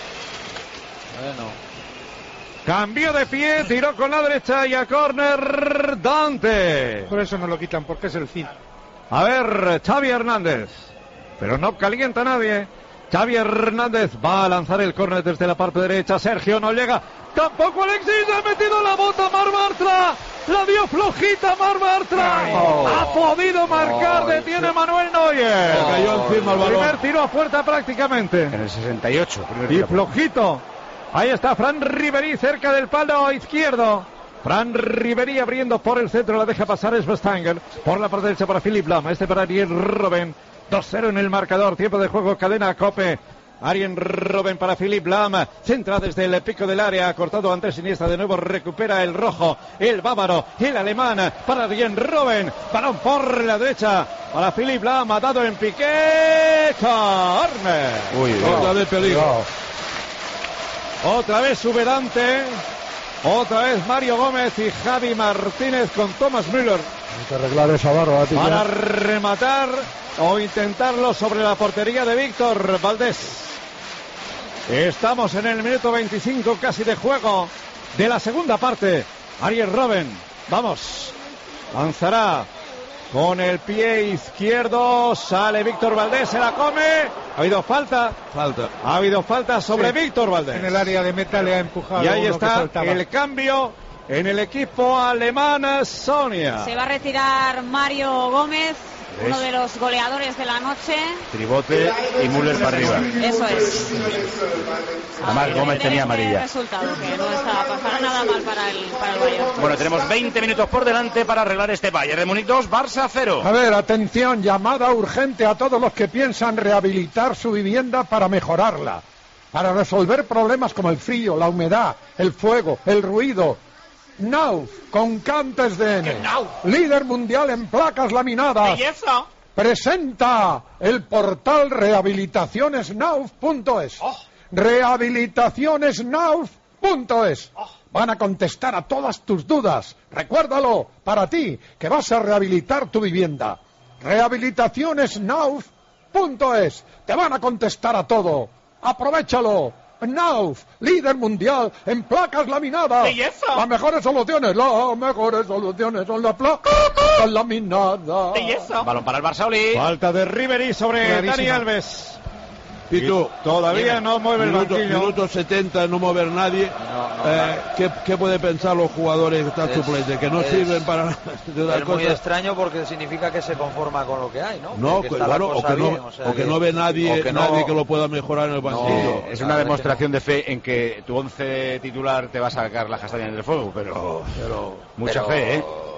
Bueno. Cambio de pie, tiró con la derecha y a córner Dante. Por eso no lo quitan, porque es el fin. A ver, Xavi Hernández. Pero no calienta nadie. Xavi Hernández va a lanzar el córner desde la parte derecha. Sergio no llega. Tampoco Alexis. Ha metido la bota Mar Bartra. La dio flojita Mar Bartra. Oh. Ha podido marcar. Oh. Detiene Manuel Neuer. Se cayó encima el balón. Primer tiro a puerta prácticamente. En el sesenta y ocho. Y flojito. Ahí está Fran Ribéry cerca del palo izquierdo. Fran Ribéry abriendo por el centro. La deja pasar Svestanger. Por la parte derecha para Philipp Lahm. Este para Ariel Robben. dos cero en el marcador, tiempo de juego, cadena Cope. Arjen Robben para Philipp Lahm, centra desde el pico del área, cortado Andrés Iniesta, de nuevo recupera el rojo, el bávaro, el alemán para Arjen Robben, balón por la derecha para Philipp Lahm, ha dado en piqué, córner. Uy, otra vez peligro. Otra vez sube Dante, otra vez Mario Gómez y Javi Martínez con Thomas Müller. Hay que arreglar esa barba, tío. Para rematar o intentarlo sobre la portería de Víctor Valdés. Estamos en el minuto veinticinco casi de juego de la segunda parte. Arjen Robben, vamos, lanzará con el pie izquierdo, sale Víctor Valdés, se la come. Ha habido falta. Falta. Ha habido falta sobre Sí. Víctor Valdés. En el área de meta le ha empujado. Y ahí uno que está saltaba. el cambio en el equipo alemán Sonia. Se va a retirar Mario Gómez, uno de los goleadores de la noche. Tribote y Müller para arriba. Eso es. Además, Gómez tenía Este amarilla. resultado que no está para nada mal para el, para el Bayern. Bueno, tenemos veinte minutos por delante para arreglar este Bayern de Múnich dos, Barça cero. A ver, atención, llamada urgente a todos los que piensan rehabilitar su vivienda para mejorarla, para resolver problemas como el frío, la humedad, el fuego, el ruido. Nauf, con Cantes D N, líder mundial en placas laminadas, presenta el portal rehabilitaciones nauf punto es. rehabilitaciones nauf punto es. Van a contestar a todas tus dudas. Recuérdalo, para ti, que vas a rehabilitar tu vivienda. rehabilitaciones nauf punto es. Te van a contestar a todo. Aprovéchalo. Nauf, líder mundial en placas laminadas. Las mejores soluciones, las mejores soluciones son las placas laminadas. Balón para el Barça, Oli. Falta de Ribéry sobre Clarísima. Dani Alves. Pito, Todavía no mueve el minuto, banquillo. minuto setenta, no mover nadie. Eh, ¿qué, ¿Qué puede pensar los jugadores que están Es- suplentes? Que no es- sirven para nada. de dar Es muy cosas. extraño porque significa que se conforma con lo que hay, ¿no? No, Que que, está la claro, o cosa que no, bien, o sea o que no ve nadie, o que no- nadie que lo pueda mejorar en el banquillo. Es una demostración de fe en que tu once titular te va a sacar las castañas del fuego, pero, pero mucha Pero- fe, ¿eh?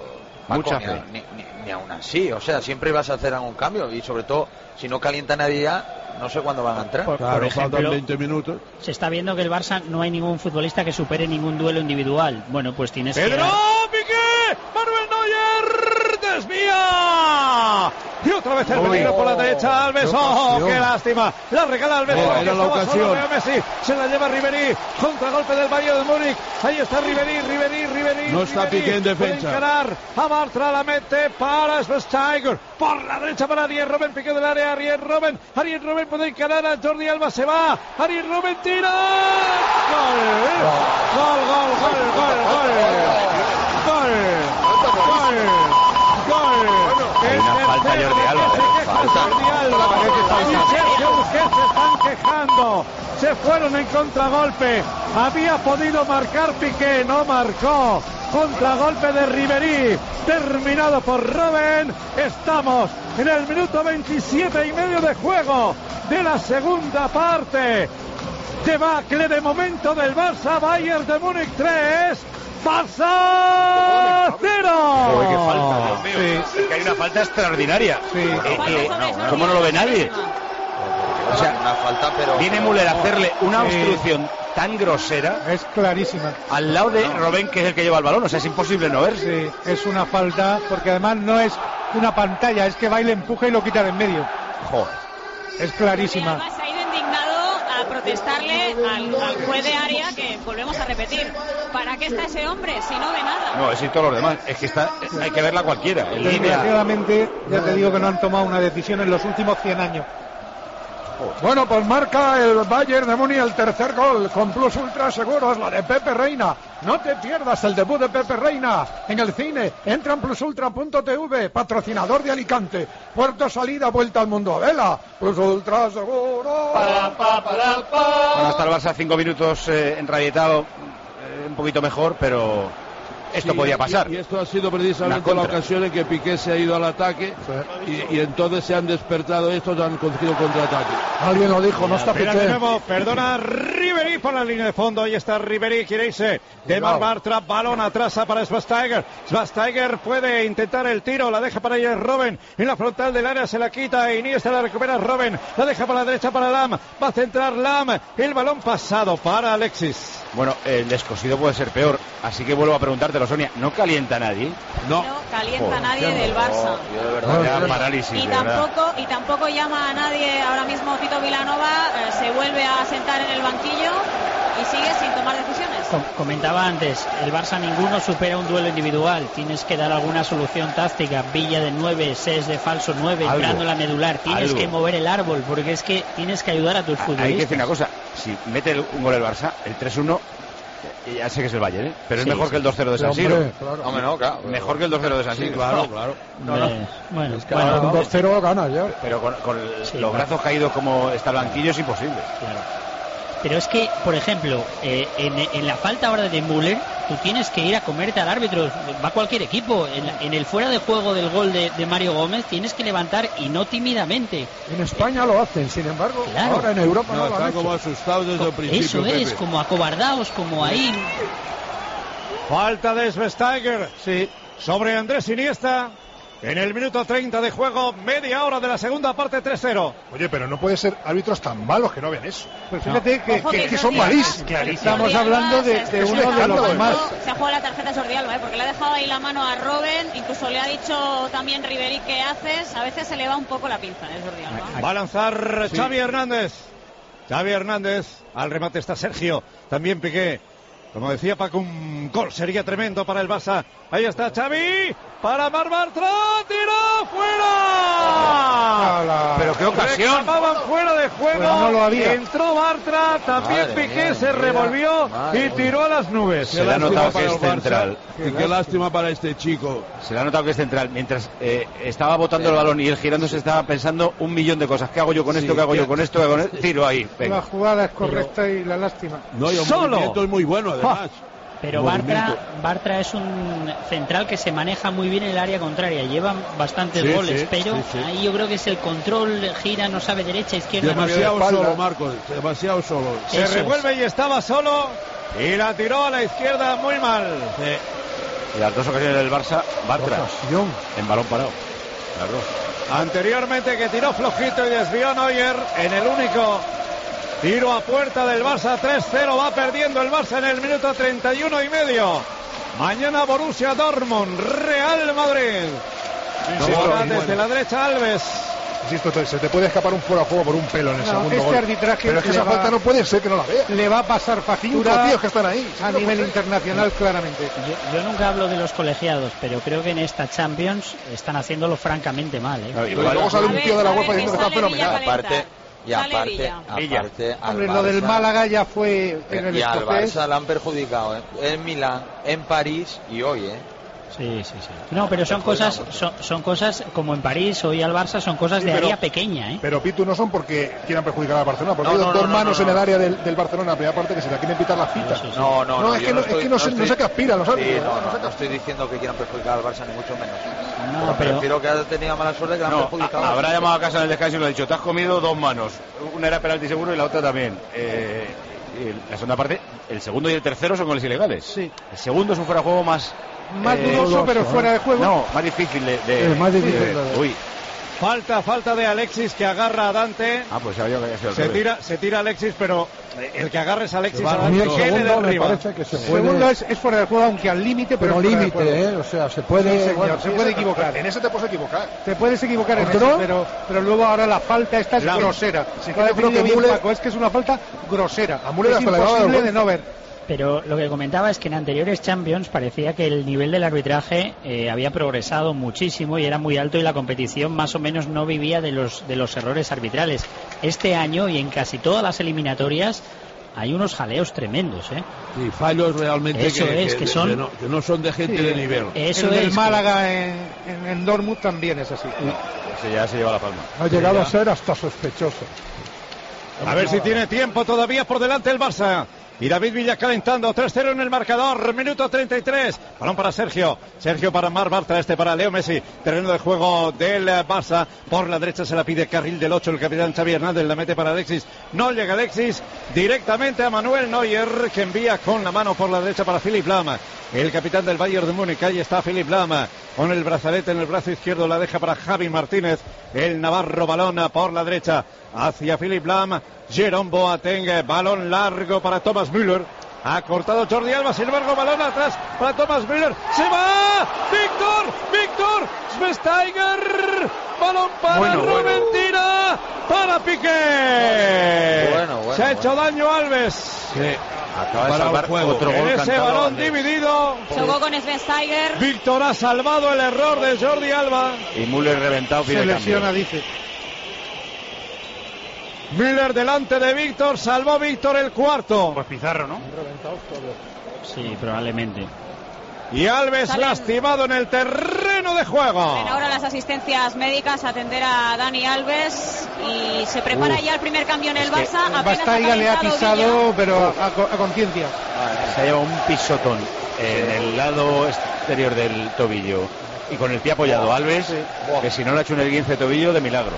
Paco, Mucha ni, fe. a- ni, ni, ni aún así, o sea, siempre vas a hacer algún cambio y sobre todo, si no calienta nadie ya, no sé cuándo van a entrar. Por- Claro, por ejemplo, faltan veinte minutos. Se está viendo que el Barça no hay ningún futbolista que supere ningún duelo individual. Bueno, pues tienes que... ¡Pedro Piqué! ¡Manuel Neuer! ¡Desvía! Y otra vez el Uy. peligro por la derecha. Alves. Qué ¡Oh, ocasión. qué lástima! La regala Alves. No, porque era la estaba solo ocasión. Leo Messi. Se la lleva Ribery. Contragolpe del Bayern de Múnich. Ahí está Ribery, Ribery, Ribery. No está Ribery. Piqué en defensa. Puede encarar a Bartra, la mete para Schweinsteiger. Por la derecha para Ariel Robben. Piqué del área. Ariel Robben. Ariel Robben puede encarar a Jordi Alba. Se va. Ariel Robben tira. ¡Gol! ¡Gol, gol, gol, gol, gol! ¡Gol! ¡Gol! ¡Gol! Hay una falta Jordi Alba. Jordi Alba y Sergio Busquets se están quejando. Se fueron en contragolpe. Había podido marcar Piqué, no marcó. Contragolpe de Ribery, terminado por Robben. Estamos en el minuto veintisiete y medio de juego de la segunda parte. Debacle de momento del Barça. Bayern de Múnich tres, Barça cero. Uy, qué falta, Dios mío. Es que hay una falta extraordinaria. Eh, eh, ¿Cómo no lo ve nadie? O sea, una falta, pero viene Müller a hacerle una Sí. obstrucción tan grosera Es clarísima. al lado de Robben, que es el que lleva el balón. O sea, es imposible no ver. Sí, es una falta, porque además no es una pantalla, es que va y le empuja y lo quita de en medio. Joder. Es clarísima. Además se ha ido indignado a protestarle al, al juez de área, que volvemos a repetir. ¿Para qué está ese hombre si no ve nada? No, es y todos los demás. Es que está, hay que verla cualquiera. En línea. Desgraciadamente, ya te digo que no han tomado una decisión en los últimos cien años. Bueno, pues marca el Bayern de Múnich el tercer gol con Plus Ultra Seguros, la de Pepe Reina. No te pierdas el debut de Pepe Reina en el cine. Entra en plusultra punto t v, patrocinador de Alicante. Puerto salida, vuelta al mundo. Vela, Plus Ultra Seguros. Bueno, hasta el Barça cinco minutos eh, enrabietado, eh, un poquito mejor, pero esto Sí, podía y- pasar. Y, esto ha sido precisamente La la, contra. ocasión en que Piqué se ha ido al ataque y, y entonces se han despertado estos, han conseguido contraataque. Alguien lo dijo, no está Mira de Piqué. nuevo, perdona Ribery por la línea de fondo. Ahí está Ribery, quiere irse de Mar Bartra, balón atrás para Schweinsteiger. Schweinsteiger puede intentar el tiro, la deja para ella Robben. En la frontal del área se la quita, Iniesta la recupera Robben. La deja para la derecha para Lam, va a centrar Lam. El balón pasado para Alexis. Bueno, el descosido puede ser peor, así que vuelvo a preguntártelo, Sonia. ¿No calienta nadie? No. No calienta Joder, nadie qué del horror. Barça. Yo de verdad, ya parálisis, Y de verdad. tampoco, y tampoco llama a nadie ahora mismo Tito Vilanova, eh, se vuelve a sentar en el banquillo y sigue sin tomar decisiones. Com- Comentaba antes, el Barça ninguno supera un duelo individual. Tienes que dar alguna solución táctica. Villa de nueve, Ses de falso nueve, Algo. entrando la medular. Tienes Algo. que mover el árbol, porque es que tienes que ayudar a tus Hay que futbolistas. decir una cosa, si mete el- un gol el Barça, el tres uno, eh, ya sé que es el Bayern, ¿eh? Pero Sí, es mejor sí. que el dos cero de San Sí, Siro. hombre, claro. Hombre, no, claro. Mejor que el dos cero de San Sí, Siro. claro, claro. No, no. Bueno, Es que bueno, ahora un dos cero gana ya. Pero con, con el- Sí, los claro. brazos caídos como está el banquillo es imposible. claro. Pero es que, por ejemplo, eh, en, en la falta ahora de Müller, tú tienes que ir a comerte al árbitro. Va cualquier equipo. En, la- en el fuera de juego del gol de, de Mario Gómez, tienes que levantar y no tímidamente. En España lo hacen, sin embargo, Claro. ahora en Europa no, No, lo han están hecho. como asustados desde el principio. Eso es, Pepe. como acobardados, como ahí. Falta de Schweinsteiger, sí, sobre Andrés Iniesta. En el minuto treinta de juego, media hora de la segunda parte, tres cero. Oye, pero no puede ser árbitros tan malos que no ven eso. Pues fíjate que, Ojo que- que que son Jordi Alba- malísimos. Jordi Estamos Alba hablando de, se- de se- uno de los escándalo, más. Se ha jugado la tarjeta Jordi Alba, ¿eh? Porque le ha dejado ahí la mano a Robben, incluso le ha dicho también Ribery, ¿qué haces? A veces se le va un poco la pinza, ¿eh, Jordi Alba? Va a lanzar Xavi Hernández. Xavi Hernández. Al remate está Sergio. También Piqué. Como decía Paco, un gol sería tremendo para el Barça. Ahí está Xavi. Para Mar Bartra. ¡Tiro! ¡Fuera! Ala. Pero qué ocasión. Reclamaban fuera de juego. Pero no lo había. Entró Bartra. También Madre Piqué mía, se mira. revolvió Madre y tiró a las nubes. Se le ha notado que para es el Barça. central. Y qué lástima para este chico. Se le ha notado que es central. Mientras eh, estaba botando el balón y él girándose, estaba pensando un millón de cosas. ¿Qué hago yo con esto? Sí, ¿Qué hago yo ¿qué- con esto? ¿Qué hago con esto? Tiro ahí. La Venga. jugada es correcta y la lástima. No, y el Solo. movimiento es muy bueno, además. Pero Bartra, Bartra es un central que se maneja muy bien en el área contraria. Lleva bastantes Sí, goles, sí, pero sí, sí. ahí yo creo que es el control, gira, no sabe derecha, izquierda. no Demasiado sabe- solo, Marcos. Demasiado solo. Se Eso revuelve y estaba solo. Y la tiró a la izquierda muy mal. Y las dos ocasiones del Barça, Bartra. En balón parado. Las dos. Anteriormente que tiró flojito y desvió Neuer en el único tiro a puerta del Barça. Tres cero va perdiendo el Barça en el minuto treinta y uno y medio. Mañana Borussia Dortmund, Real Madrid. Sí, desde la derecha Alves. Insisto, se te puede escapar un fuera de juego por un pelo en el no, segundo este gol. arbitraje pero es que esa va, falta no puede ser que no la vea. Le va a pasar factura Cinco tíos que están ahí. a no nivel internacional, claramente. Yo, yo nunca hablo de los colegiados, pero creo que en esta Champions están haciéndolo francamente mal. ¿eh? No, y luego sale un tío de la UEFA diciendo que está fenomenal. Aparte, y aparte, aparte Hombre, lo del Málaga ya fue en el y al escocés. Barça la han perjudicado, ¿eh? En Milán, en París y hoy, ¿eh? Sí, sí, sí. No, pero son cosas, son, son cosas como en París, hoy al Barça, son cosas Sí, de pero- área pequeña, ¿eh? Pero Pitu no son porque quieran perjudicar al Barcelona, porque No, hay no, dos no, manos no, no. en el área del, del Barcelona en la primera parte que se la quieren pitar las pitas. No, no, no. es yo que no, estoy- es que no, sé, no estoy- sé qué aspiran los Sí, árbitros. no, no no, sé no qué- estoy diciendo que quieran perjudicar al Barça, ni mucho menos. No, pero pero- prefiero que haya tenido mala suerte que la han No, perjudicado. a- habrá llamado a casa en el descanso y lo ha dicho, te has comido dos manos. Una era penalti seguro y la otra también. Eh, y la segunda parte, el segundo y el tercero son goles ilegales. Sí. El segundo es un fuera de juego más... Más dudoso, pero fuera de juego. No, más difícil de... de- Es más difícil de- de- uy. Falta, falta de Alexis que agarra a Dante. Ah, pues sabía que había sido al Se revés. tira, se tira Alexis, pero el que agarre es Alexis. A a mí Dante, el que viene segundo de me arriba. parece que se puede... segundo es, es fuera de juego, aunque al límite, pero, Pero es fuera de límite, juego. ¿eh? O sea, se puede... Sí, señor, bueno, sí, se puede esa- equivocar. En ese te puedes equivocar. Te puedes equivocar en ¿Otro? ese, pero, pero luego ahora la falta esta es La- grosera. Sí, Lo ha yo creo definido que bien Müller- Paco, es que es una falta grosera. A Müller Es hasta le daba imposible de vergüenza. no ver. Pero lo que comentaba es que en anteriores Champions parecía que el nivel del arbitraje eh, había progresado muchísimo y era muy alto y la competición más o menos no vivía de los de los errores arbitrales. Este año y en casi todas las eliminatorias hay unos jaleos tremendos, ¿eh? Y fallos realmente Eso que, es, que- que de- son- de no, que no son de gente Sí, de nivel. Eso el del es. Málaga en, en, en Dortmund también es así. Ese ya se lleva la palma. Ha llegado a ser hasta sospechoso. A ver si tiene tiempo todavía por delante el Barça. Y David Villa calentando, tres cero en el marcador, minuto treinta y tres. Balón para Sergio, Sergio para Mar Bartra, este para Leo Messi. Terreno de juego del Barça, por la derecha se la pide carril del ocho, el capitán Xavi Hernández la mete para Alexis. No llega Alexis, directamente a Manuel Neuer, que envía con la mano por la derecha para Philipp Lahm. El capitán del Bayern de Múnich, ahí está Philipp Lahm, con el brazalete en el brazo izquierdo, la deja para Javi Martínez. El navarro balón por la derecha, hacia Philipp Lahm. Jerome Boateng, balón largo para Thomas Müller. Ha cortado Jordi Alba, sin embargo, balón atrás para Thomas Müller. ¡Se va! ¡Víctor! ¡Víctor! ¡Schweinsteiger! Balón para Bueno, Rubén bueno. Tira, para Piqué. Bueno, bueno, Se ha bueno. hecho daño Alves. Sí. Acaba de Para salvar el juego. otro En gol ese cantado. balón Andrés. dividido, Chocó con Schweinsteiger. Víctor ha salvado el error de Jordi Alba. Y Müller reventado, pide Se cambio. lesiona, dice. Müller delante de Víctor, salvó Víctor el cuarto. Pues Pizarro, ¿no? Sí, probablemente. Y Alves Salen- lastimado en el terreno de juego. Ven ahora las asistencias médicas a atender a Dani Alves y se prepara Uf. ya el primer cambio en el Es que Barça. Apenas Bastaiga le ha calentado pisado, Villa. pero a, a conciencia. Se ha llevado un pisotón en el lado exterior del tobillo y con el pie apoyado Alves, que si no le ha hecho un esguince de tobillo, de milagro.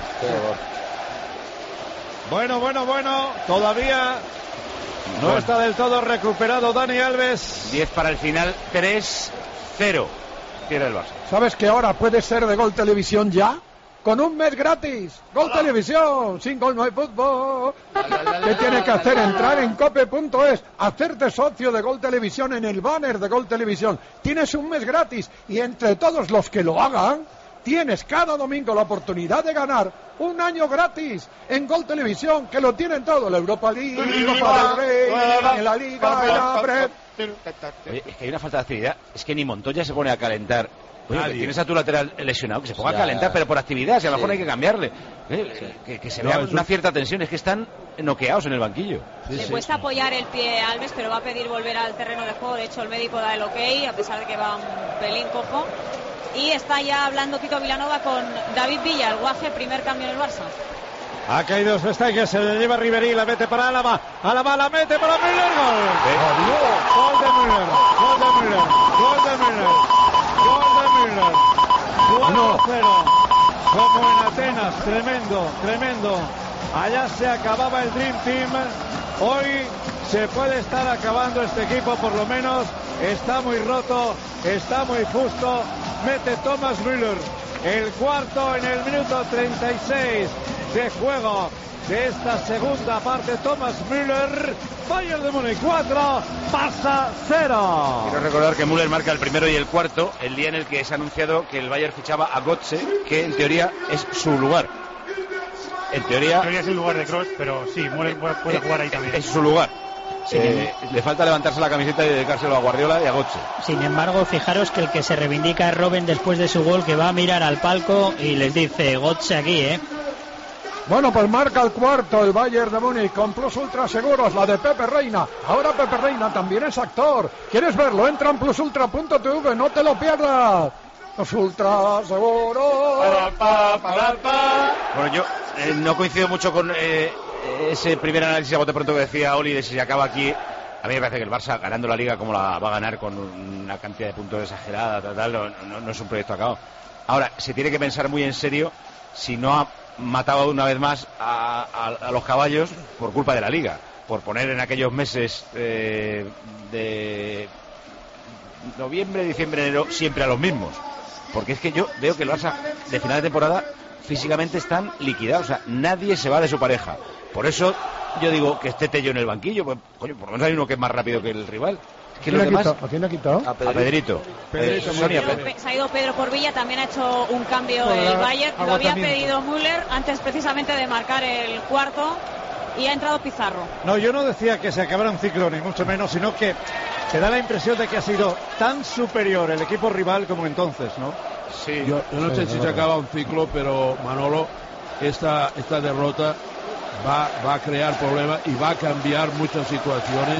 Bueno, bueno, bueno, todavía no Gol. está del todo recuperado Dani Alves. diez para el final, tres cero. Quiere el Barça. ¿Sabes que ahora puede ser de Gol Televisión ya? Con un mes gratis. Gol Televisión. Sin gol no hay fútbol. ¿Qué tiene que hacer? Entrar en cope punto es. Hacerte socio de Gol Televisión en el banner de Gol Televisión. Tienes un mes gratis. Y entre todos los que lo hagan, tienes cada domingo la oportunidad de ganar un año gratis en Gol Televisión, que lo tienen todo. La Europa League, Copa del Rey, en la Liga, en la Pre... Oye, es que hay una falta de actividad. Es que ni Montoya se pone a calentar. Oye, que Nadie. tienes a tu lateral lesionado, que se ponga Ya. a calentar, pero por actividad, si a lo mejor Sí. hay que cambiarle. Eh, que, que se No, vea es un- una cierta tensión, es que están noqueados en el banquillo. Le cuesta apoyar el pie a Alves, pero va a pedir volver al terreno de juego. De hecho, el médico da el ok, a pesar de que va un pelín cojo. Y está ya hablando Tito Vilanova con David Villa, el guaje, primer cambio en el Barça. Ha caído Schweinsteiger, se le lleva Ribery, la mete para Álava. Álava la mete para Müller, gol. Gol de Müller, gol de Müller, gol de Müller, gol de Müller. cuatro cero, como en Atenas, tremendo, tremendo. Allá se acababa el Dream Team. Hoy se puede estar acabando este equipo, por lo menos está muy roto, está muy justo. Mete Thomas Müller el cuarto en el minuto treinta y seis de juego de esta segunda parte. Thomas Müller, Bayern de Múnich cuatro, Barça cero. Quiero recordar que Müller marca el primero y el cuarto el día en el que se ha anunciado que el Bayern fichaba a Götze, que en teoría es su lugar. En teoría, en teoría es el lugar de Kroos, pero sí, Müller puede jugar ahí también. Es su lugar. Eh, le falta levantarse la camiseta y dedicárselo a Guardiola y a Götze. Sin embargo, fijaros que el que se reivindica es Robben después de su gol, que va a mirar al palco y les dice: Götze aquí, ¿eh? Bueno, pues marca el cuarto el Bayern de Múnich con Plus Ultra Seguros, la de Pepe Reina. Ahora Pepe Reina también es actor. ¿Quieres verlo? Entra en plus ultra punto t v, no te lo pierdas. Plus Ultra Seguros. Para, pa, para, pa. Bueno, yo eh, no coincido mucho con eh, ese primer análisis a bote pronto que decía Oli de si se acaba aquí. A mí me parece que el Barça, ganando la Liga como la va a ganar, con una cantidad de puntos exagerada, tal, tal, no, no, no es un proyecto acabado. Ahora, se tiene que pensar muy en serio si no ha matado una vez más a, a, a los caballos por culpa de la Liga, por poner en aquellos meses eh, de noviembre, diciembre, enero siempre a los mismos, porque es que yo veo que el Barça de final de temporada físicamente están liquidados, o sea, nadie se va de su pareja. Por eso yo digo que esté Tello en el banquillo, pues coño, por lo menos hay uno que es más rápido que el rival. ¿A quién, demás... ¿A quién ha quitado? A Pedrito. A Pedrito. Eh, Sonia Pedro. Se ha ido Pedro por Villa, también ha hecho un cambio el Bayern. Lo había pedido Müller antes precisamente de marcar el cuarto y ha entrado Pizarro. No, yo no decía que se acabara un ciclo, ni mucho menos, sino que te da la impresión de que ha sido tan superior el equipo rival como entonces, ¿no? Sí, yo, yo no sí, sé si no, se no. acaba un ciclo, pero Manolo, esta, esta derrota va, va a crear problemas y va a cambiar muchas situaciones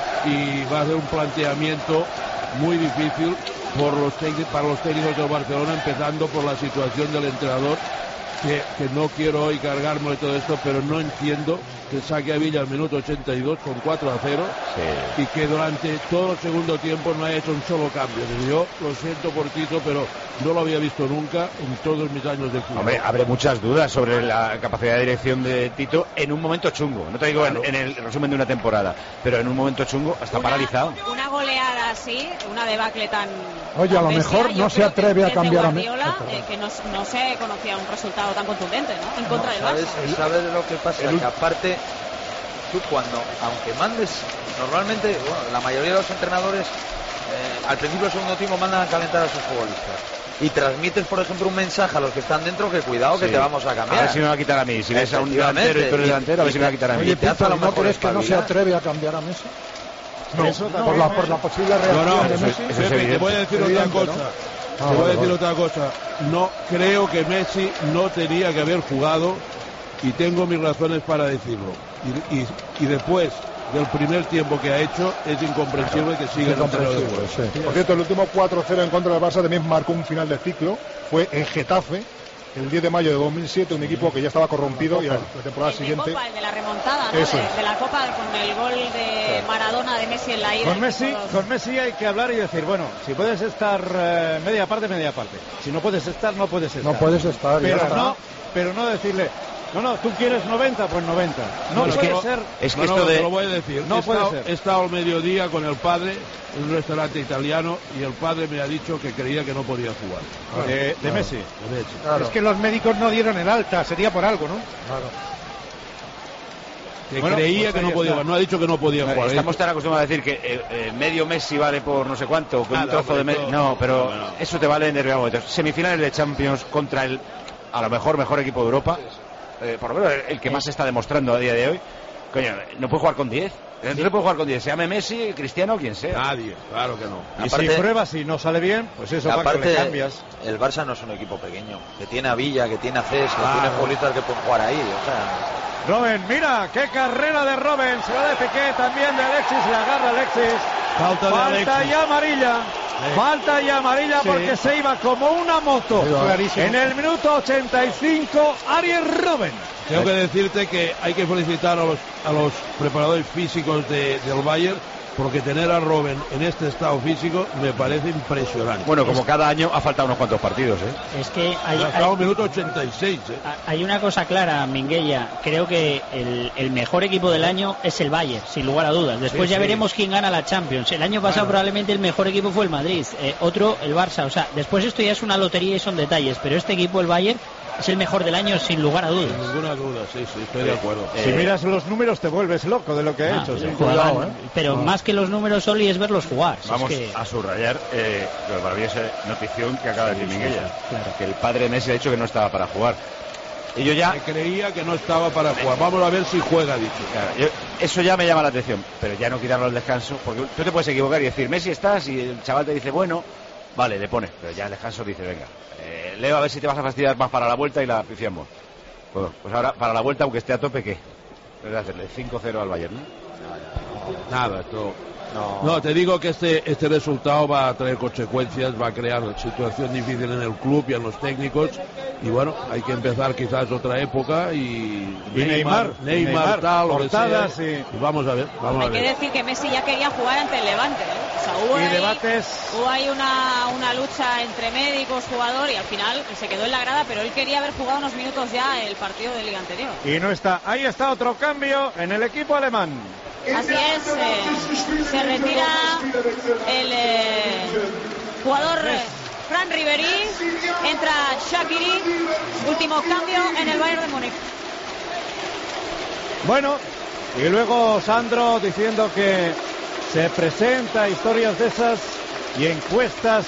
y va a ser un planteamiento muy difícil por los para los técnicos del Barcelona, empezando por la situación del entrenador, que, que no quiero hoy cargarme de todo esto, pero no entiendo que saque a Villa al minuto ochenta y dos con cuatro a cero sí. y que durante todo el segundo tiempo no haya hecho un solo cambio. Yo lo siento por Tito, pero no lo había visto nunca en todos mis años de fútbol. Hombre, abre muchas dudas sobre la capacidad de dirección de Tito en un momento chungo. No te digo claro. en, en el resumen de una temporada, pero en un momento chungo está una, paralizado. Una goleada así, una debacle tan... Oye, tan a lo bestia, mejor no se atreve a cambiar a Guardiola, eh, que no, no se conocía un resultado tan contundente, ¿no? En contra no, del Barça. ¿Sabes lo que pasa? El... Que aparte, tú cuando, aunque mandes, normalmente, bueno, la mayoría de los entrenadores eh, al principio del segundo tiempo mandan a calentar a sus futbolistas. Y transmites, por ejemplo, un mensaje a los que están dentro que cuidado sí. que te vamos a cambiar. A ver si me va a quitar a mí. Si ves a un delantero y tú eres delantero, a ver si me va a quitar a mí. Oye, Pizarro, ¿no crees que no se atreve a cambiar a Messi? No, eso no, por, la, por la posible reacción no, no, de eso, Messi. Eso es te voy a decir otra cosa. ¿No? Ah, te voy a decir vale. otra cosa. No creo que Messi no tenía que haber jugado y tengo mis razones para decirlo. Y, y, y después del primer tiempo que ha hecho es incomprensible claro, que siga en el terreno de juego. Sí. Por cierto, el último cuatro cero en contra del Barça también marcó un final de ciclo. Fue en Getafe, el diez de mayo de dos mil siete, un equipo que ya estaba corrompido y la, la temporada el siguiente... De Copa, el de la remontada, ¿no? Eso de, es. de la Copa con el gol de Maradona, de Messi en la ida. Con Messi, todos... con Messi hay que hablar y decir, bueno, si puedes estar eh, media parte, media parte. Si no puedes estar, no puedes estar. No puedes estar, pero ya no, pero no decirle... No, no, tú quieres noventa, pues noventa. No, no puede que, ser. Es que no, esto no, de... te lo voy a decir. No he puede estado, ser. He estado al mediodía con el padre en un restaurante italiano y el padre me ha dicho que creía que no podía jugar. Claro, de, de claro, Messi. De Messi. Claro. Es que los médicos no dieron el alta, sería por algo, ¿no? Claro. Que bueno, creía pues que no podía jugar, no ha dicho que no podía jugar. Estamos tan acostumbrados a decir que eh, eh, medio Messi vale por no sé cuánto, con un trozo de Messi. No, pero no, no. eso te vale en determinados momentos. Semifinales de Champions contra el, a lo mejor, mejor equipo de Europa. Eh, por lo menos el que más se está demostrando a día de hoy. Coño, no puede jugar con diez. No se puede jugar con diez. Se llame Messi, Cristiano o quien sea. Nadie, claro que no. Y aparte, si pruebas y no sale bien, pues eso aparte, para que le cambias. El Barça no es un equipo pequeño. Que tiene a Villa, que tiene a Cés, que ah, tiene futbolistas que pueden jugar ahí. O sea... Robben, mira, qué carrera de Robben. Se va de Piqué, también de Alexis. Le agarra Alexis. Falta, de Falta Alexis. y amarilla. Sí. Falta y amarilla sí. porque se iba como una moto. Sí, en el minuto ochenta y cinco, Arjen Robben. Tengo que decirte que hay que felicitar a los, a los preparadores físicos de, del Bayern, porque tener a Robben en este estado físico me parece impresionante. Bueno, como cada año ha faltado unos cuantos partidos, ¿eh? Es que hay, ha estado hay, minuto ochenta y seis, ¿eh? hay una cosa clara, Minguella. Creo que el, el mejor equipo del año es el Bayern, sin lugar a dudas. Después Sí, ya sí. veremos quién gana la Champions. El año pasado Bueno. probablemente el mejor equipo fue el Madrid, eh, otro el Barça. O sea, después esto ya es una lotería y son detalles. Pero este equipo, el Bayern, es el mejor del año sin lugar a dudas. Sin ninguna duda, sí, sí, estoy de acuerdo. Si miras los números te vuelves loco de lo que ha Ah, hecho. pero Sí. juegan, Cuidado, ¿eh? pero Ah. más que los números, Oli, es verlos jugar. Si Vamos es que... a subrayar eh, la maravillosa notición que acaba de decir Sí, sí, Minguella, sí, claro. que el padre de Messi ha dicho que no estaba para jugar. Y yo ya... Me creía que no estaba para jugar. Vamos a ver si juega, dicho. Claro, yo- eso ya me llama la atención, pero ya no quitarlo al descanso, porque tú te puedes equivocar y decir, Messi estás, y el chaval te dice, bueno, vale, le pone, pero ya al descanso dice, venga, eh, Leo, a ver si te vas a fastidiar más para la vuelta y la piciamos. Pues, pues ahora, para la vuelta, aunque esté a tope, ¿qué? Debe hacerle cinco cero al Bayern, ¿no? Nada, esto... No. No, te digo que este este resultado va a traer consecuencias, va a crear situación difícil en el club y en los técnicos. Y bueno, hay que empezar quizás otra época y, Y Neymar, Neymar, Neymar, tal, lo que sea. portadas y- Y vamos a ver, vamos Hay a que ver. decir que Messi ya quería jugar ante el Levante, ¿eh? O sea, hubo Y ahí, debates. hubo ahí una, una lucha entre médicos, jugador, y al final se quedó en la grada, pero él quería haber jugado unos minutos ya el partido de liga anterior. Y no está. Ahí está otro cambio en el equipo alemán. Así es, eh, se retira el eh, jugador eh, Fran Ribéry, entra Shaqiri, último cambio en el Bayern de Múnich. Bueno, y luego Sandro diciendo que se presenta historias de esas y encuestas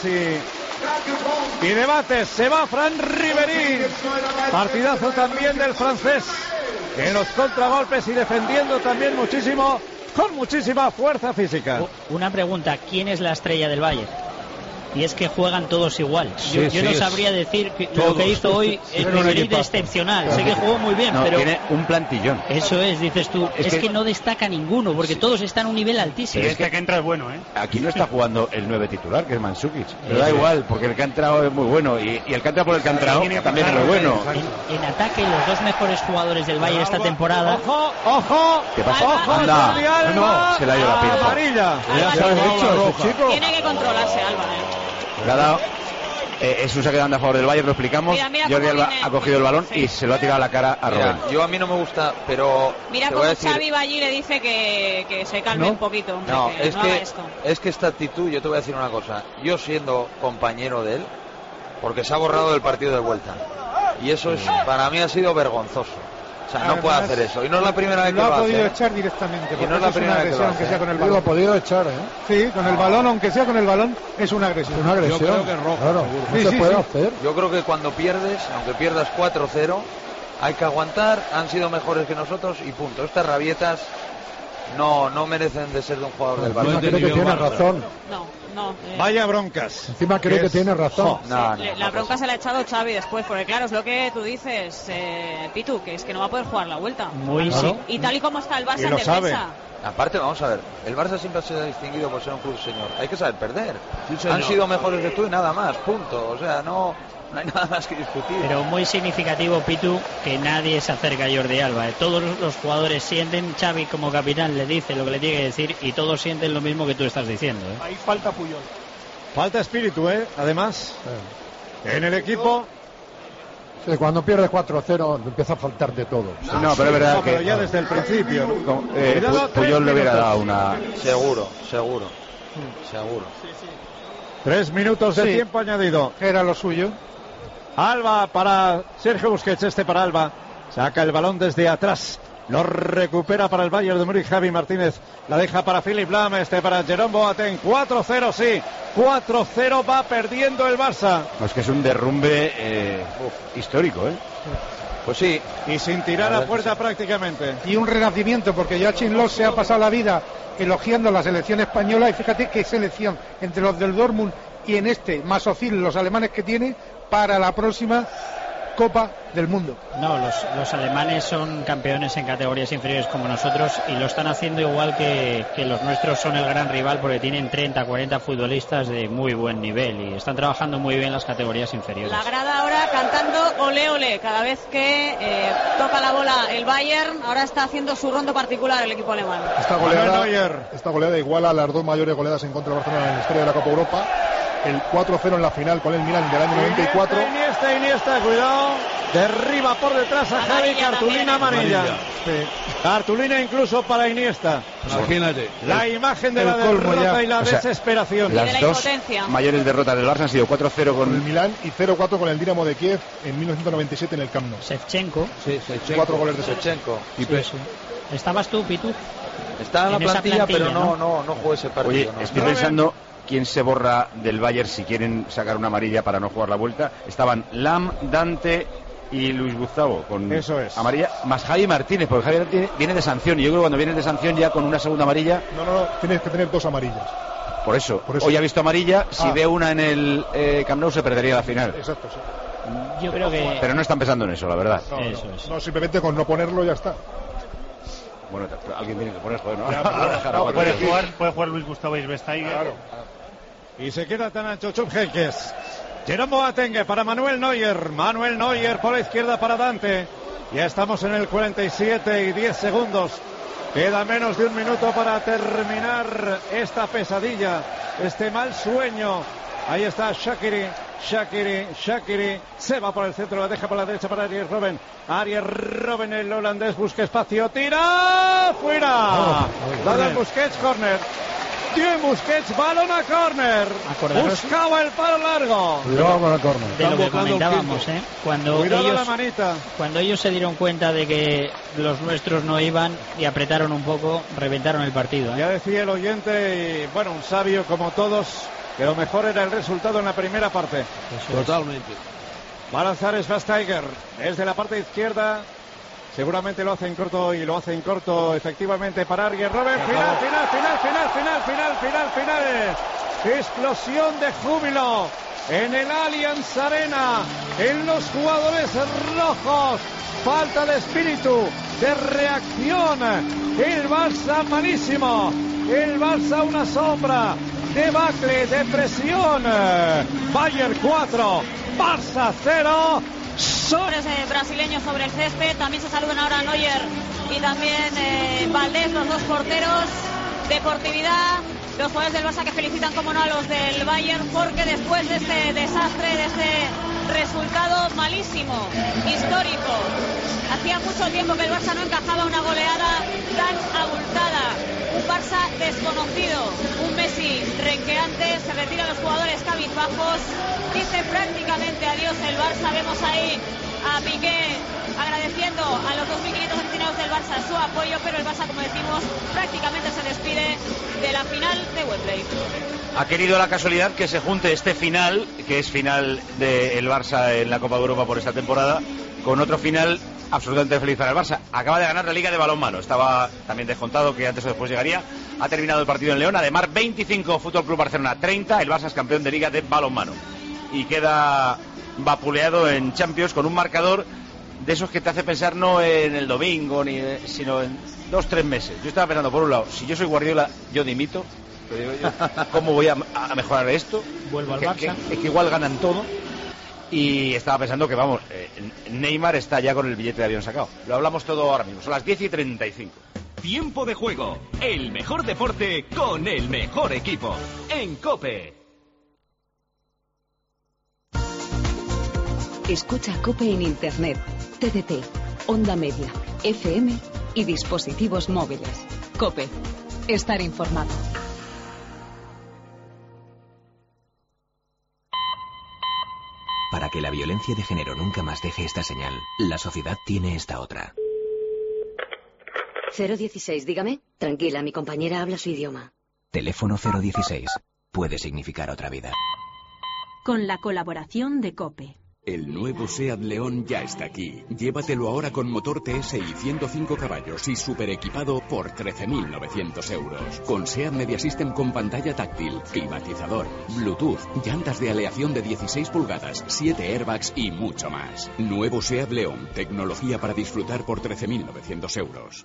y, y debates. Se va Fran Ribéry. Partidazo también del francés. En los contragolpes y defendiendo también muchísimo, con muchísima fuerza física. Una pregunta, ¿quién es la estrella del Bayern? Y es que juegan todos igual. Yo, Sí, yo sí, no es- sabría decir que lo todos. que hizo hoy el Era un Ribéry de equipazo. excepcional. Sé que jugó muy bien, No, pero tiene un plantillón. eso es, dices tú, Es es, que- que, no destaca ninguno, porque todos están a un nivel altísimo. Es que- Este que entra es bueno, ¿eh? Aquí no está jugando el nueve titular, que es Mandzukic. Pero Eso da es. igual, porque el que ha entrado es muy bueno. Y, y el que ha entrado por el que ha entrado también es muy bueno. En, en ataque, los dos mejores jugadores del Bayern esta temporada. ¡Ojo! ¡Ojo! ¿Qué pasa? ¡Ojo! Anda. Jordi Alba! No, se le ha ido la pinza. Amarilla. Ya se ha hecho ese chico. Tiene que controlarse Alba, ¿eh? Le ha dado, eh, es un saque de banda a favor del Bayern, lo explicamos. Mira, mira Jordi cómo Alba viene. ha cogido el balón Sí. y se lo ha tirado a la cara a Mira, Robben. yo a mí no me gusta, pero Mira te voy cómo a decir, Xavi Ballí le dice que, que se calme ¿No? un poquito, hombre, no, que es no haga que esto. es que esta actitud, yo te voy a decir una cosa, yo siendo compañero de él, porque se ha borrado del partido de vuelta, y eso es para mí ha sido vergonzoso. O sea, no Además, puede hacer eso. Y no es la primera vez que lo lo ha hace. podido ¿eh? echar directamente, Y porque no es la eso es una primera vez que agresión, lo aunque hace, sea con el Lo ha balón. podido echar, ¿eh? Sí, con el balón, aunque sea con el balón, es una agresión. Una agresión. Yo creo que es roja, Claro, seguro. no Sí, se sí, puede sí. hacer. Yo creo que cuando pierdes, aunque pierdas cuatro cero, hay que aguantar, han sido mejores que nosotros y punto. Estas rabietas no, no merecen de ser de un jugador del Encima balón. cree que tiene razón. No, no. eh, Vaya broncas. Encima cree que Es- tiene razón. No, no, le- no la pasa. bronca se la ha echado Xavi después, porque claro, es lo que tú dices, eh, Pitu, que es que no va a poder jugar la vuelta. Muy Claro. Y tal y como está el Barça Y en lo defensa. sabe. Aparte, vamos a ver, el Barça siempre ha sido distinguido por ser un club señor. Hay que saber perder. Sí, señor. Han sido mejores que tú y nada más, punto. O sea, no, no hay nada más que discutir. Pero muy significativo, Pitu, que nadie se acerca a Jordi Alba. ¿eh? Todos los jugadores sienten, Xavi como capitán le dice lo que le tiene que decir y todos sienten lo mismo que tú estás diciendo. ¿eh? Ahí falta Puyol. Falta espíritu, ¿eh? Además, en el equipo. Sí, cuando pierdes cuatro cero empieza a faltar de todo. Sí. No, pero es verdad No, pero que ya desde el principio. ¿no? con- eh, Cuidado, Pu- tres Puyol le hubiera minutos. dado una... Seguro, seguro, seguro. Tres minutos de Sí. tiempo añadido. Era lo suyo. Alba para Sergio Busquets, este para Alba. Saca el balón desde atrás. Lo recupera para el Bayern de Múnich Javi Martínez. La deja para Philipp Lahm, este para Jerome Boateng. cuatro cero, sí. cuatro cero va perdiendo el Barça. No, es que es un derrumbe eh, uf, histórico, ¿eh? Pues sí. Y sin tirar a puerta prácticamente. Y un renacimiento, porque ya Chinlos se ha pasado la vida elogiando la selección española, y fíjate qué selección entre los del Dortmund y en este Masocil, los alemanes que tiene, para la próxima Copa del Mundo. No, los, los alemanes son campeones en categorías inferiores como nosotros y lo están haciendo igual que, que los nuestros son el gran rival porque tienen treinta, cuarenta futbolistas de muy buen nivel y están trabajando muy bien las categorías inferiores. La grada ahora cantando ole ole cada vez que eh, toca la bola el Bayern. Ahora está haciendo su rondo particular el equipo alemán. Esta goleada, esta goleada iguala a las dos mayores goleadas en contra de Barcelona en la historia de la Copa Europa. El cuatro cero en la final con el Milan del año noventa y cuatro. Iniesta, Iniesta, cuidado. Derriba por detrás a Javi, cartulina amarilla. Sí. Cartulina incluso para Iniesta. Imagínate. La imagen de la derrota y la o sea, desesperación. Las la dos mayores derrotas del Barça han sido cuatro cero con... con el Milan y cero cuatro con el Dinamo de Kiev en mil novecientos noventa y siete en el Camp Nou. Shevchenko. Sí, Shevchenko. Cuatro goles de Shevchenko. Sí, sí. ¿Estabas tú, Pitu? Estaba en la En esa plantilla, plantilla, pero no, ¿no? no, no jugó ese partido. Oye, no. estoy pensando quién se borra del Bayern si quieren sacar una amarilla para no jugar la vuelta. Estaban Lam, Dante y Luis Gustavo con Eso es. amarilla, más Javi Martínez, porque Javi Martínez viene de sanción y yo creo que cuando vienes de sanción ya con una segunda amarilla... No, no, no, tienes que tener dos amarillas. Por eso, Por eso. hoy ha visto amarilla, si Ah. ve una en el eh, Camp Nou se perdería la final. Exacto, sí. Yo creo que... Pero no están pensando en eso, la verdad. No, Eso no, es. no, simplemente con no ponerlo ya está. Bueno, alguien tiene que poner, joder, ¿no? Ya, pero- Dejar a no, cuatro. Puede jugar, puede jugar Luis Gustavo y Schweinsteiger. Claro. Y se queda tan ancho Chup Heynckes. Jerome Boateng para Manuel Neuer. Manuel Neuer por la izquierda para Dante. Ya estamos en el cuarenta y siete y diez segundos. Queda menos de un minuto para terminar esta pesadilla, este mal sueño. Ahí está Shaqiri, Shaqiri, Shaqiri. Se va por el centro, la deja por la derecha para Arjen Robben. Arjen Robben, el holandés, busca espacio, tira, fuera. Dale Busquets, corner. Tiene Busquets, balón a córner. Acordaros- Buscaba el palo largo. Cuidado con el córner. De lo que buscando el comentábamos, quinto. ¿eh? Cuando Cuidado ellos, la manita. cuando ellos se dieron cuenta de que los nuestros no iban y apretaron un poco, reventaron el partido, ¿eh? Ya decía el oyente, y bueno, un sabio como todos, que lo mejor era el resultado en la primera parte. Totalmente. Va a lanzar Schweinsteiger desde la parte izquierda. Seguramente lo hace en corto y lo hace en corto efectivamente para Arjen Robben. Final, final, final, final, final, final, final, final. Explosión de júbilo en el Allianz Arena, en los jugadores rojos. Falta de espíritu, de reacción. El Barça malísimo. El Barça una sombra. Debacle, depresión. Bayern cuatro, Barça cero. Jugadores eh, brasileños sobre el césped. También se saludan ahora Neuer y también eh, Valdés, los dos porteros. Deportividad. Los jugadores del Barça que felicitan, como no, a los del Bayern, porque después de este desastre, de este resultado malísimo, histórico, hacía mucho tiempo que el Barça no encajaba una goleada tan abultada. Un Barça desconocido, un Messi renqueante, se retiran los jugadores cabizbajos, dice prácticamente adiós el Barça. Vemos ahí a Piqué agradeciendo a los dos mil quinientos aficionados del Barça su apoyo, pero el Barça, como decimos, prácticamente se despide de la final de Wembley. Ha querido la casualidad que se junte este final, que es final del Barça en la Copa de Europa por esta temporada, con otro final absolutamente feliz para el Barça. Acaba de ganar la Liga de Balonmano. Estaba también descontado que antes o después llegaría. Ha terminado el partido en León. Además, veinticinco, Fútbol Club Barcelona treinta. El Barça es campeón de Liga de Balonmano. Y queda vapuleado en Champions con un marcador de esos que te hace pensar no en el domingo, ni sino en dos, tres meses. Yo estaba pensando, por un lado, si yo soy Guardiola, yo dimito. Pero digo yo, ¿cómo voy a, a mejorar esto? Vuelvo al que, Barça. que, que igual ganan todo. Y estaba pensando que, vamos, eh, Neymar está ya con el billete de avión sacado. Lo hablamos todo ahora mismo. Son las diez y treinta y cinco. Tiempo de juego. El mejor deporte con el mejor equipo. En COPE. Escucha COPE en Internet, T D T, Onda Media, F M y dispositivos móviles. COPE. Estar informado. Para que la violencia de género nunca más deje esta señal, la sociedad tiene esta otra. cero dieciséis, dígame. Tranquila, mi compañera habla su idioma. Teléfono cero dieciséis. Puede significar otra vida. Con la colaboración de COPE. El nuevo SEAT León ya está aquí. Llévatelo ahora con motor T S I ciento cinco caballos y super equipado por trece mil novecientos euros. Con SEAT Media System con pantalla táctil, climatizador, Bluetooth, llantas de aleación de dieciséis pulgadas, siete airbags y mucho más. Nuevo SEAT León, tecnología para disfrutar por trece mil novecientos euros.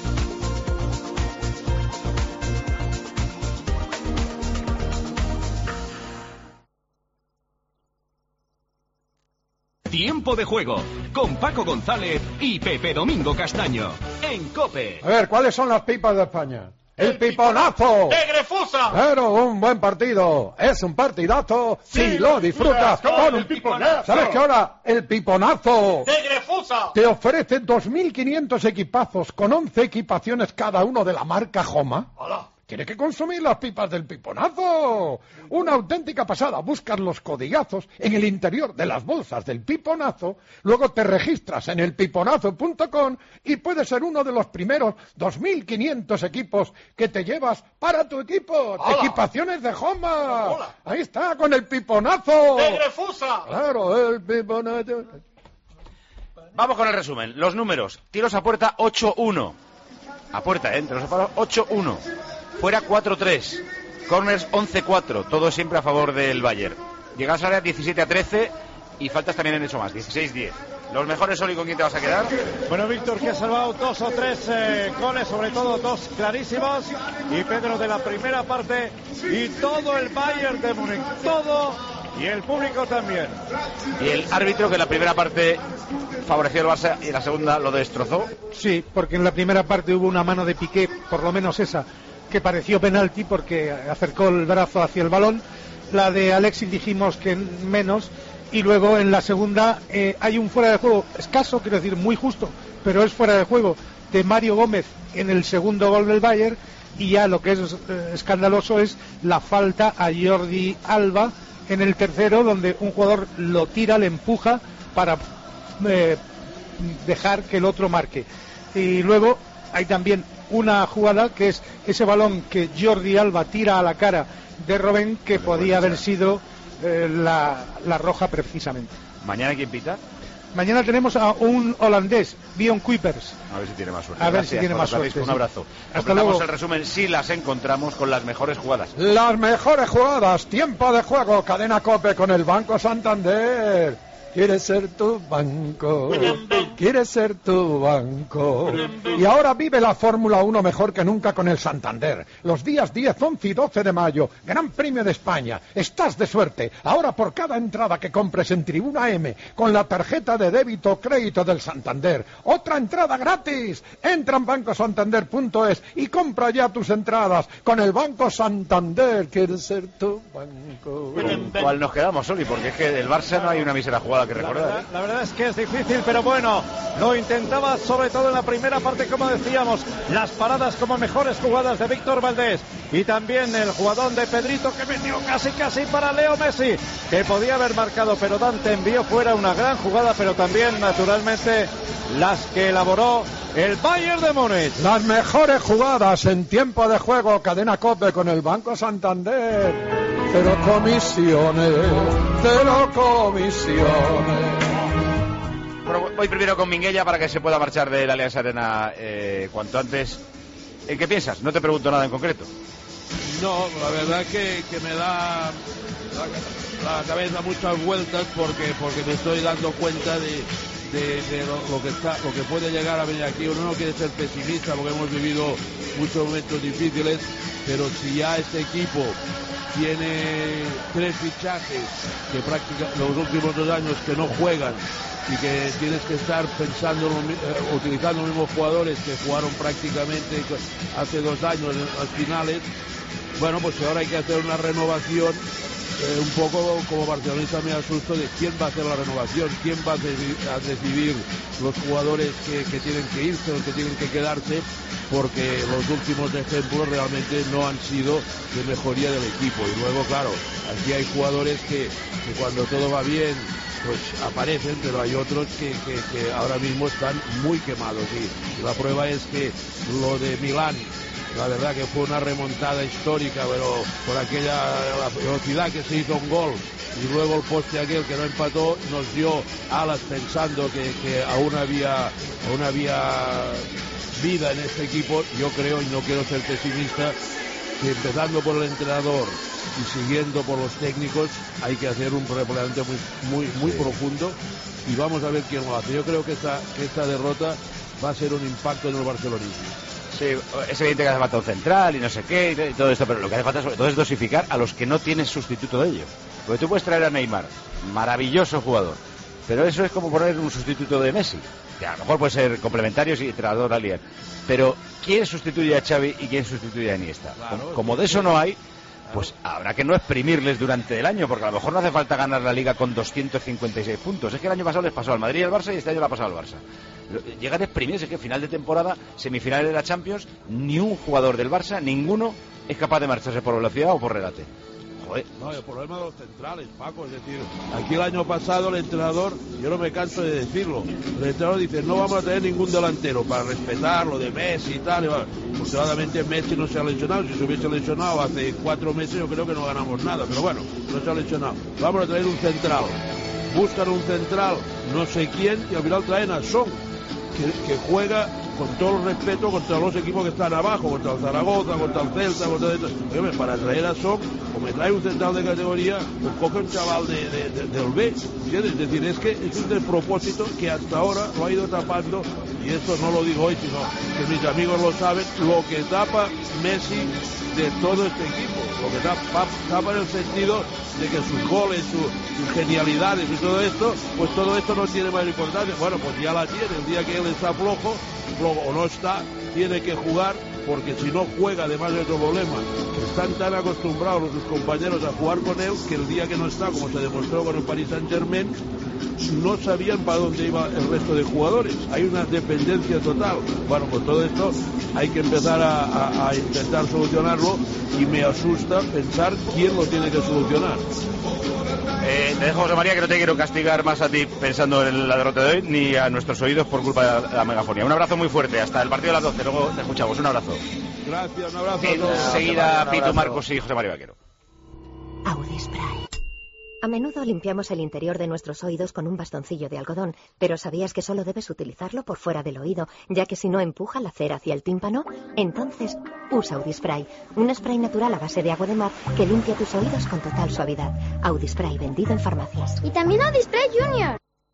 Tiempo de juego con Paco González y Pepe Domingo Castaño en COPE. A ver, ¿cuáles son las pipas de España? ¡El piponazo! ¡De Grefusa! Pero un buen partido. Es un partidazo si lo disfrutas con un piponazo. ¿Sabes qué ahora? El piponazo ¡De Grefusa! te ofrece dos mil quinientos equipazos con once equipaciones cada uno de la marca Joma. ¡Hola! Tienes que consumir las pipas del piponazo. Una auténtica pasada. Buscas los codigazos en el interior de las bolsas del piponazo, luego te registras en el piponazo punto com y puedes ser uno de los primeros dos mil quinientos equipos que te llevas para tu equipo. ¡Hola! Equipaciones de Joma. ¡Hola! Ahí está, con el piponazo. ¡De Grefusa! Claro, el piponazo. Vamos con el resumen. Los números. Tiros a puerta ocho uno. A puerta, ¿eh? Tiros a puerta ocho uno. Fuera cuatro tres, corners once cuatro, todo siempre a favor del Bayern. Llegas al área diecisiete a trece y faltas también han hecho más, dieciséis diez. Los mejores, Oli, ¿con quién te vas a quedar? Bueno, Víctor, que ha salvado dos o tres eh, goles, sobre todo dos clarísimos, y Pedro de la primera parte, y todo el Bayern de Múnich, todo, y el público también. Y el árbitro, que en la primera parte favoreció al Barça y en la segunda lo destrozó. Sí, porque en la primera parte hubo una mano de Piqué, por lo menos esa, que pareció penalti porque acercó el brazo hacia el balón. La de Alexis dijimos que menos, y luego en la segunda eh, hay un fuera de juego escaso, quiero decir muy justo, pero es fuera de juego de Mario Gómez en el segundo gol del Bayern, y ya lo que es eh, escandaloso es la falta a Jordi Alba en el tercero, donde un jugador lo tira, le empuja para eh, dejar que el otro marque. Y luego hay también una jugada que es ese balón que Jordi Alba tira a la cara de Robben, que podía haber sido eh, la, la roja precisamente. ¿Mañana quién pita? Mañana tenemos a un holandés, Bjorn Kuipers. A ver si tiene más suerte. A ver Gracias, si tiene más suerte. Un Sí. abrazo. Hasta Completamos luego. el resumen si las encontramos con las mejores jugadas. Las mejores jugadas, tiempo de juego, cadena COPE con el Banco Santander. ¿Quieres ser tu banco? ¿Quieres ser tu banco? Y ahora vive la Fórmula uno mejor que nunca con el Santander. Los días diez, once y doce de mayo, Gran Premio de España. Estás de suerte. Ahora por cada entrada que compres en Tribuna M con la tarjeta de débito o crédito del Santander, otra entrada gratis. Entra en banco santander punto es y compra ya tus entradas con el Banco Santander. ¿Quieres ser tu banco? ¿Cuál nos quedamos, Oli? Porque es que del Barça no hay una mísera jugada que La recordar. verdad, ¿eh? la verdad es que es difícil, pero bueno, lo intentaba sobre todo en la primera parte, como decíamos, las paradas como mejores jugadas de Víctor Valdés, y también el jugadón de Pedrito, que metió casi casi para Leo Messi, que podía haber marcado, pero Dante envió fuera una gran jugada, pero también naturalmente las que elaboró el Bayern de Múnich. Las mejores jugadas en tiempo de juego, cadena COPE con el Banco Santander. Cero comisiones, cero comisiones. Bueno, voy primero con Minguella para que se pueda marchar de la Alianza Arena eh, cuanto antes. ¿En qué piensas? No te pregunto nada en concreto. No, la verdad que, que me da la, la cabeza muchas vueltas porque porque me estoy dando cuenta de, de, de lo, lo que está, lo que puede llegar a venir aquí. Uno no quiere ser pesimista porque hemos vivido muchos momentos difíciles, pero si ya este equipo tiene tres fichajes que prácticamente los últimos dos años que no juegan y que tienes que estar pensando, eh, utilizando los mismos jugadores que jugaron prácticamente hace dos años en las finales, bueno, pues ahora hay que hacer una renovación. Eh, un poco como barcelonista me asusto de quién va a hacer la renovación, quién va a, de- a decidir los jugadores que, que tienen que irse, los que tienen que quedarse, porque los últimos ejemplos realmente no han sido de mejoría del equipo. Y luego, claro, aquí hay jugadores que, que cuando todo va bien pues aparecen, pero hay otros que, que, que ahora mismo están muy quemados. Y la prueba es que lo de Milán, la verdad que fue una remontada histórica, pero por aquella la velocidad que se hizo un gol y luego el poste aquel que no empató, nos dio alas pensando que, que aún había aún había vida en este equipo. Yo creo, y no quiero ser pesimista, que empezando por el entrenador y siguiendo por los técnicos hay que hacer un replanteamiento muy muy muy sí. profundo, y vamos a ver quién lo hace. Yo creo que esta, que esta derrota va a ser un impacto en el barcelonismo. Sí, es evidente que hace falta un central y no sé qué y todo esto, pero lo que hace falta sobre todo es dosificar a los que no tienen sustituto de ellos. Porque tú puedes traer a Neymar, maravilloso jugador, pero eso es como poner un sustituto de Messi, que a lo mejor puede ser complementarios y entrenador aliado. Pero ¿quién sustituye a Xavi y quién sustituye a Iniesta? Claro, como, como de eso no hay, pues habrá que no exprimirles durante el año, porque a lo mejor no hace falta ganar la Liga con doscientos cincuenta y seis puntos. Es que el año pasado les pasó al Madrid y al Barça, y este año le ha pasado al Barça. Llegan a exprimirse, que final de temporada, semifinales de la Champions, ni un jugador del Barça, ninguno, es capaz de marcharse por velocidad o por regate. Joder. No, el problema de los centrales, Paco, es decir, aquí el año pasado el entrenador, yo no me canso de decirlo, el entrenador dice, no vamos a tener ningún delantero para respetar lo de Messi y tal. Y bueno, afortunadamente Messi no se ha lesionado, si se hubiese lesionado hace cuatro meses yo creo que no ganamos nada, pero bueno, no se ha lesionado. Vamos a traer un central, buscan un central, no sé quién, y al final traen a Son, que, que juega con todo el respeto contra los equipos que están abajo, contra el Zaragoza, contra el Celta, contra el... Oye, para traer a Son, o me trae un central de categoría, pues coge un chaval de, de, de, del B, ¿entiendes? Es decir, es que es un despropósito que hasta ahora lo ha ido tapando, y esto no lo digo hoy, sino que mis amigos lo saben, lo que tapa Messi de todo este equipo, lo que tapa, tapa en el sentido de que sus goles, su, sus genialidades y todo esto, pues todo esto no tiene mayor importancia. Bueno, pues ya la tiene, el día que él está flojo, flojo o no está, tiene que jugar, porque si no juega, además de otro problema, están tan acostumbrados sus compañeros a jugar con él, que el día que no está, como se demostró con el Paris Saint-Germain, no sabían para dónde iba el resto de jugadores. Hay una dependencia total. Bueno, pues todo esto hay que empezar a, a, a intentar solucionarlo, y me asusta pensar quién lo tiene que solucionar. Eh, te dejo, José María, que no te quiero castigar más a ti pensando en la derrota de hoy, ni a nuestros oídos por culpa de la megafonía. Un abrazo muy fuerte, hasta el partido de las doce, luego te escuchamos. Un abrazo. Gracias, un abrazo. Enseguida Pitu Marcos y José María Vaquero. Audispray. A menudo limpiamos el interior de nuestros oídos con un bastoncillo de algodón, pero ¿sabías que solo debes utilizarlo por fuera del oído, ya que si no empuja la cera hacia el tímpano? Entonces, usa Audispray, un spray natural a base de agua de mar que limpia tus oídos con total suavidad. Audispray, vendido en farmacias. Y también Audispray Junior.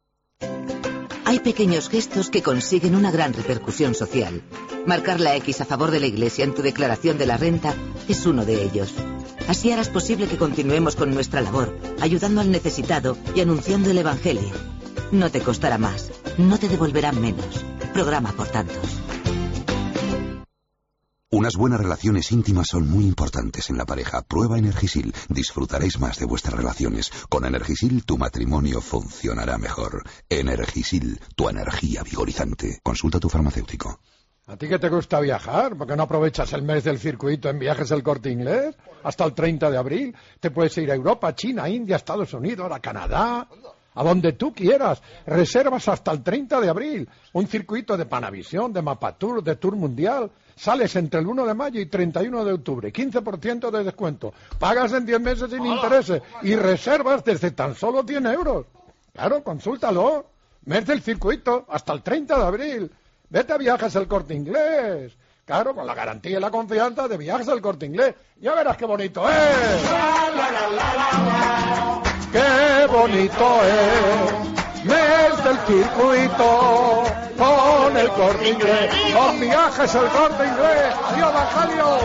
Hay pequeños gestos que consiguen una gran repercusión social. Marcar la X a favor de la Iglesia en tu declaración de la renta es uno de ellos. Así harás posible que continuemos con nuestra labor, ayudando al necesitado y anunciando el Evangelio. No te costará más, no te devolverán menos. Programa por tantos. Unas buenas relaciones íntimas son muy importantes en la pareja. Prueba Energisil. Disfrutaréis más de vuestras relaciones. Con Energisil tu matrimonio funcionará mejor. Energisil, tu energía vigorizante. Consulta a tu farmacéutico. ¿A ti que te gusta viajar? ¿Por qué no aprovechas el mes del circuito en Viajes El Corte Inglés? Hasta el treinta de abril. Te puedes ir a Europa, China, India, Estados Unidos, a Canadá, a donde tú quieras. Reservas hasta el treinta de abril. Un circuito de Panavisión, de Mapatour, de Tour Mundial. Sales entre el uno de mayo y treinta y uno de octubre. quince por ciento de descuento. Pagas en diez meses sin intereses. Y reservas desde tan solo cien euros. Claro, consúltalo. Mes del circuito hasta el treinta de abril. Vete a Viajes El Corte Inglés. Claro, con la garantía y la confianza de Viajes El Corte Inglés. Ya verás qué bonito es. ¡Qué bonito es! Mes del circuito con El Corte Inglés. Con Viajes El Corte Inglés. ¡Adiós, Evangelio!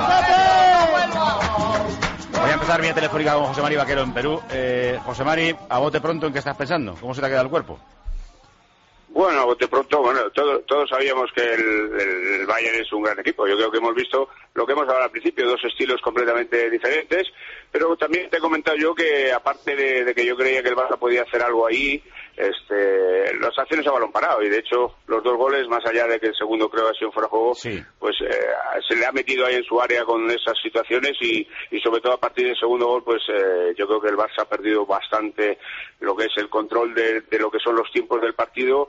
Voy a empezar vía telefónica con José Mari Vaquero en Perú. Eh, José Mari, a bote pronto, ¿en qué estás pensando? ¿Cómo se te ha quedado el cuerpo? Bueno, de pronto, bueno, todo, todos sabíamos que el, el, el Bayern es un gran equipo. Yo creo que hemos visto lo que hemos hablado al principio, dos estilos completamente diferentes. Pero también te he comentado yo que, aparte de, de que yo creía que el Barça podía hacer algo ahí, este, las acciones a balón parado, y de hecho los dos goles, más allá de que el segundo creo que ha sido fuera de juego, sí. pues eh, se le ha metido ahí en su área con esas situaciones, y, y sobre todo a partir del segundo gol, pues eh, yo creo que el Barça ha perdido bastante lo que es el control de, de lo que son los tiempos del partido,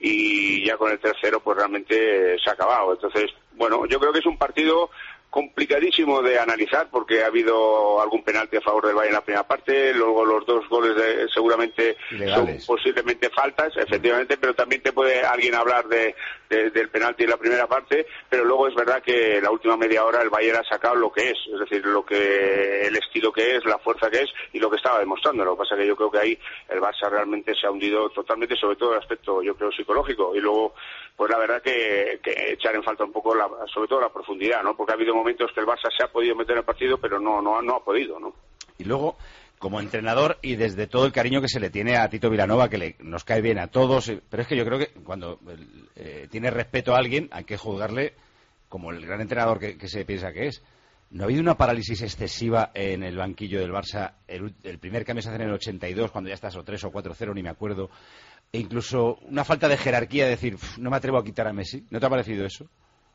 y ya con el tercero pues realmente eh, se ha acabado. Entonces, bueno, yo creo que es un partido complicadísimo de analizar, porque ha habido algún penalti a favor del Bayern en la primera parte, luego los dos goles de, seguramente ilegales. Son posiblemente faltas, efectivamente, pero también te puede alguien hablar de, de, del penalti en la primera parte, pero luego es verdad que la última media hora el Bayern ha sacado lo que es, es decir, lo que el estilo que es, la fuerza que es y lo que estaba demostrando. Lo que pasa es que yo creo que ahí el Barça realmente se ha hundido totalmente, sobre todo el aspecto, yo creo, psicológico, y luego pues la verdad que, que echar en falta un poco la, sobre todo la profundidad, ¿no? Porque ha habido momentos que el Barça se ha podido meter en el partido, pero no no no ha podido, ¿no? Y luego, como entrenador, y desde todo el cariño que se le tiene a Tito Vilanova, que le, nos cae bien a todos, pero es que yo creo que cuando eh, tiene respeto a alguien hay que juzgarle como el gran entrenador que, que se piensa que es. ¿No ha habido una parálisis excesiva en el banquillo del Barça? El, el primer cambio se hace en el ochenta y dos, cuando ya estás o tres o cuatro cero, ni me acuerdo. E incluso una falta de jerarquía, de decir, no me atrevo a quitar a Messi. ¿No te ha parecido eso?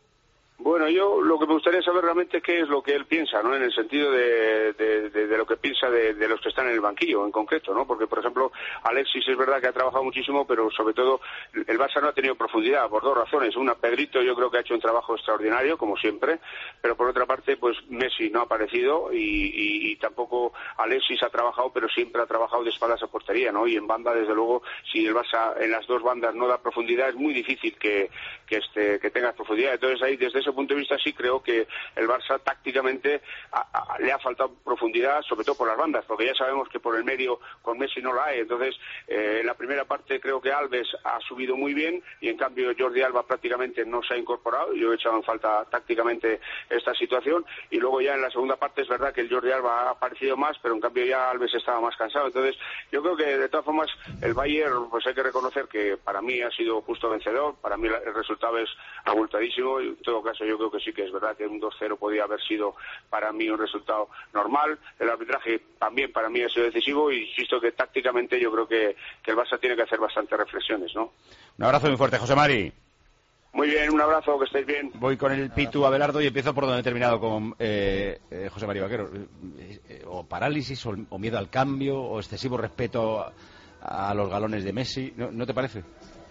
Bueno, yo lo que me gustaría saber realmente qué es lo que él piensa, ¿no? En el sentido de, de, de, de lo que piensa de, de los que están en el banquillo en concreto, ¿no? Porque, por ejemplo, Alexis es verdad que ha trabajado muchísimo, pero sobre todo el Barça no ha tenido profundidad por dos razones. Una, Pedrito yo creo que ha hecho un trabajo extraordinario, como siempre, pero por otra parte, pues Messi no ha aparecido y, y, y tampoco Alexis ha trabajado, pero siempre ha trabajado de espaldas a portería, ¿no? Y en banda, desde luego, si el Barça en las dos bandas no da profundidad, es muy difícil que, que, este, que tengas profundidad. Entonces ahí, desde ese punto de vista, sí creo que el Barça tácticamente a, a, le ha faltado profundidad, sobre todo por las bandas, porque ya sabemos que por el medio con Messi no la hay. Entonces, eh, en la primera parte creo que Alves ha subido muy bien y en cambio Jordi Alba prácticamente no se ha incorporado. Yo he echado en falta tácticamente esta situación, y luego ya en la segunda parte es verdad que el Jordi Alba ha aparecido más, pero en cambio ya Alves estaba más cansado. Entonces, yo creo que de todas formas el Bayern, pues hay que reconocer que para mí ha sido justo vencedor. Para mí el resultado es abultadísimo, y en todo caso yo creo que sí que es verdad que un dos cero podía haber sido para mí un resultado normal. El arbitraje también para mí ha sido decisivo, y insisto que tácticamente yo creo que, que el Barça tiene que hacer bastantes reflexiones, ¿no? Un abrazo muy fuerte, José Mari. Muy bien, un abrazo, que estéis bien. Voy con el Pitu Abelardo y empiezo por donde he terminado con eh, eh, José Mari Vaquero. Eh, eh, o parálisis, o, o miedo al cambio, o excesivo respeto a, a los galones de Messi. ¿No, ¿No te parece?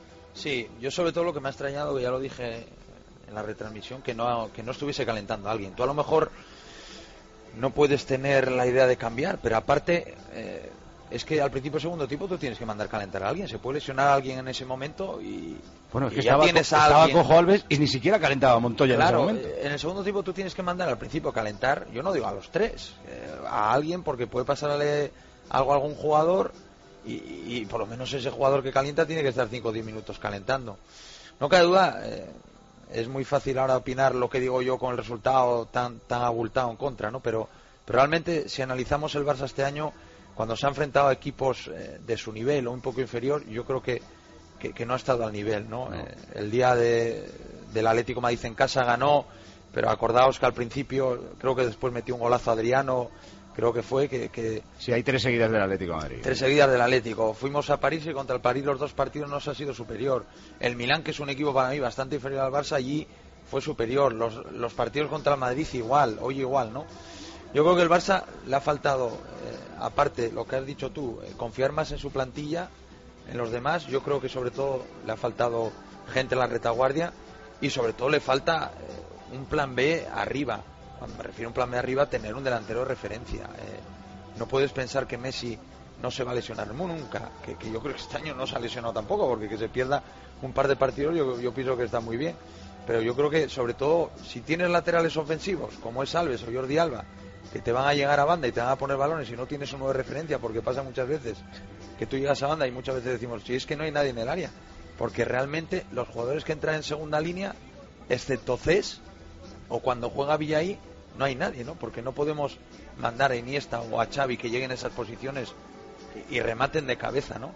Sí, yo sobre todo lo que me ha extrañado, que ya lo dije en la retransmisión, que no, que no estuviese calentando a alguien. Tú a lo mejor no puedes tener la idea de cambiar, pero aparte eh, es que al principio del segundo tiempo tú tienes que mandar calentar a alguien. Se puede lesionar a alguien en ese momento y, bueno, es y que ya estaba, tienes a estaba alguien. cojo Alves y ni siquiera calentaba a Montoya Claro, en ese momento. En el segundo tiempo tú tienes que mandar al principio calentar, yo no digo a los tres, eh, a alguien, porque puede pasarle algo a algún jugador y, y por lo menos ese jugador que calienta tiene que estar cinco o diez minutos calentando. No cabe duda, eh, es muy fácil ahora opinar lo que digo yo con el resultado tan tan abultado en contra, ¿no? Pero, pero realmente, si analizamos el Barça este año, cuando se ha enfrentado a equipos eh, de su nivel o un poco inferior, yo creo que, que, que no ha estado al nivel, ¿no? no. Eh, el día de, del Atlético Madrid en casa ganó, pero acordaos que al principio, creo que después metió un golazo Adriano, creo que fue que, que... Sí, hay tres seguidas del Atlético de Madrid. Tres seguidas del Atlético. Fuimos a París y contra el París los dos partidos nos ha sido superior. El Milán, que es un equipo para mí bastante inferior al Barça, allí fue superior. Los, los partidos contra el Madrid igual, hoy igual, ¿no? Yo creo que el Barça le ha faltado, eh, aparte, lo que has dicho tú, eh, confiar más en su plantilla, en los demás. Yo creo que sobre todo le ha faltado gente en la retaguardia y sobre todo le falta eh, un plan B arriba. Cuando me refiero a un plan B arriba, tener un delantero de referencia. Eh, no puedes pensar que Messi no se va a lesionar nunca, que, que yo creo que este año no se ha lesionado tampoco, porque que se pierda un par de partidos yo, yo pienso que está muy bien. Pero yo creo que, sobre todo, si tienes laterales ofensivos, como es Alves o Jordi Alba, que te van a llegar a banda y te van a poner balones y no tienes uno de referencia, porque pasa muchas veces que tú llegas a banda y muchas veces decimos, si es que no hay nadie en el área, porque realmente los jugadores que entran en segunda línea, excepto Cés, o cuando juega Villaí, no hay nadie, ¿no? Porque no podemos mandar a Iniesta o a Xavi que lleguen a esas posiciones y, y rematen de cabeza, ¿no?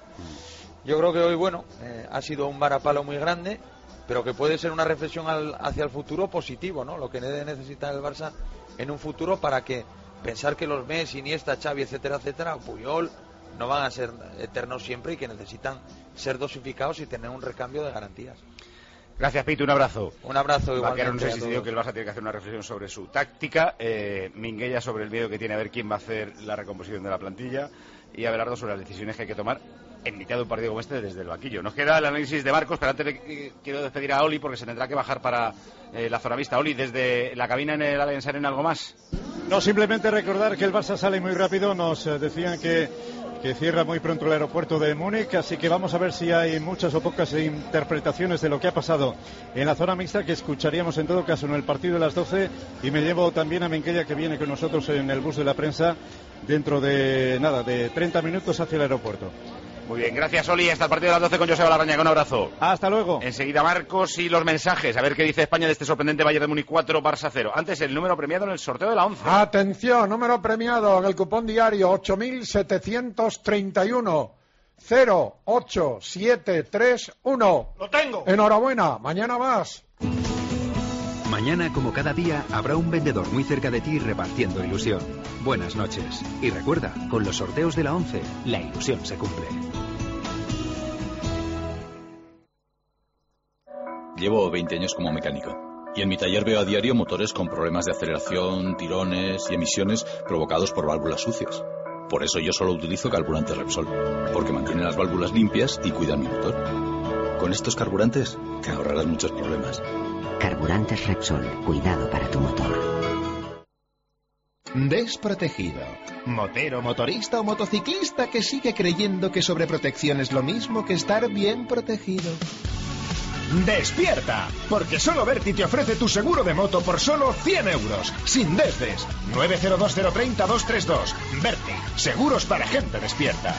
Yo creo que hoy, bueno, eh, ha sido un varapalo muy grande, pero que puede ser una reflexión al, hacia el futuro positivo, ¿no? Lo que debe necesitar el Barça en un futuro para que pensar que los Messi, Iniesta, Xavi, etcétera, etcétera, Puyol no van a ser eternos siempre y que necesitan ser dosificados y tener un recambio de garantías. Gracias, Pitu, un abrazo. Un abrazo igualmente. No sé si a digo que el Barça tiene que hacer una reflexión sobre su táctica, eh, Minguella sobre el miedo que tiene a ver quién va a hacer la recomposición de la plantilla y Abelardo sobre las decisiones que hay que tomar en mitad de un partido como este desde el banquillo. Nos queda el análisis de Marcos, pero antes de, eh, quiero despedir a Oli porque se tendrá que bajar para eh, la zona vista. Oli, desde la cabina en el Allianz Arena, ¿algo más? No, simplemente recordar que el Barça sale muy rápido. Nos eh, decían que que cierra muy pronto el aeropuerto de Múnich, así que vamos a ver si hay muchas o pocas interpretaciones de lo que ha pasado en la zona mixta, que escucharíamos en todo caso en el partido de las doce, y me llevo también a Minguella, que viene con nosotros en el bus de la prensa dentro de nada, de treinta minutos hacia el aeropuerto. Muy bien, gracias, Oli. Hasta el partido de las doce con Joseba Larrañaga. Un abrazo. Hasta luego. Enseguida Marcos y los mensajes. A ver qué dice España de este sorprendente Bayern de Múnich cuatro, Barça cero. Antes, el número premiado en el sorteo de la once. Atención, número premiado en el cupón diario ocho mil setecientos treinta y uno. cero ocho siete tres uno. Lo tengo. Enhorabuena, mañana más. Mañana, como cada día, habrá un vendedor muy cerca de ti repartiendo ilusión. Buenas noches. Y recuerda, con los sorteos de la once, la ilusión se cumple. Llevo veinte años como mecánico y en mi taller veo a diario motores con problemas de aceleración, tirones y emisiones provocados por válvulas sucias. Por eso yo solo utilizo carburantes Repsol, porque mantienen las válvulas limpias y cuidan mi motor. Con estos carburantes te ahorrarás muchos problemas. Carburantes Repsol, cuidado para tu motor. Desprotegido. Motero, motorista o motociclista que sigue creyendo que sobreprotección es lo mismo que estar bien protegido. ¡Despierta! Porque solo Berti te ofrece tu seguro de moto por solo cien euros. Sin desdes. nueve cero dos cero tres cero dos tres dos. Berti. Seguros para gente despierta.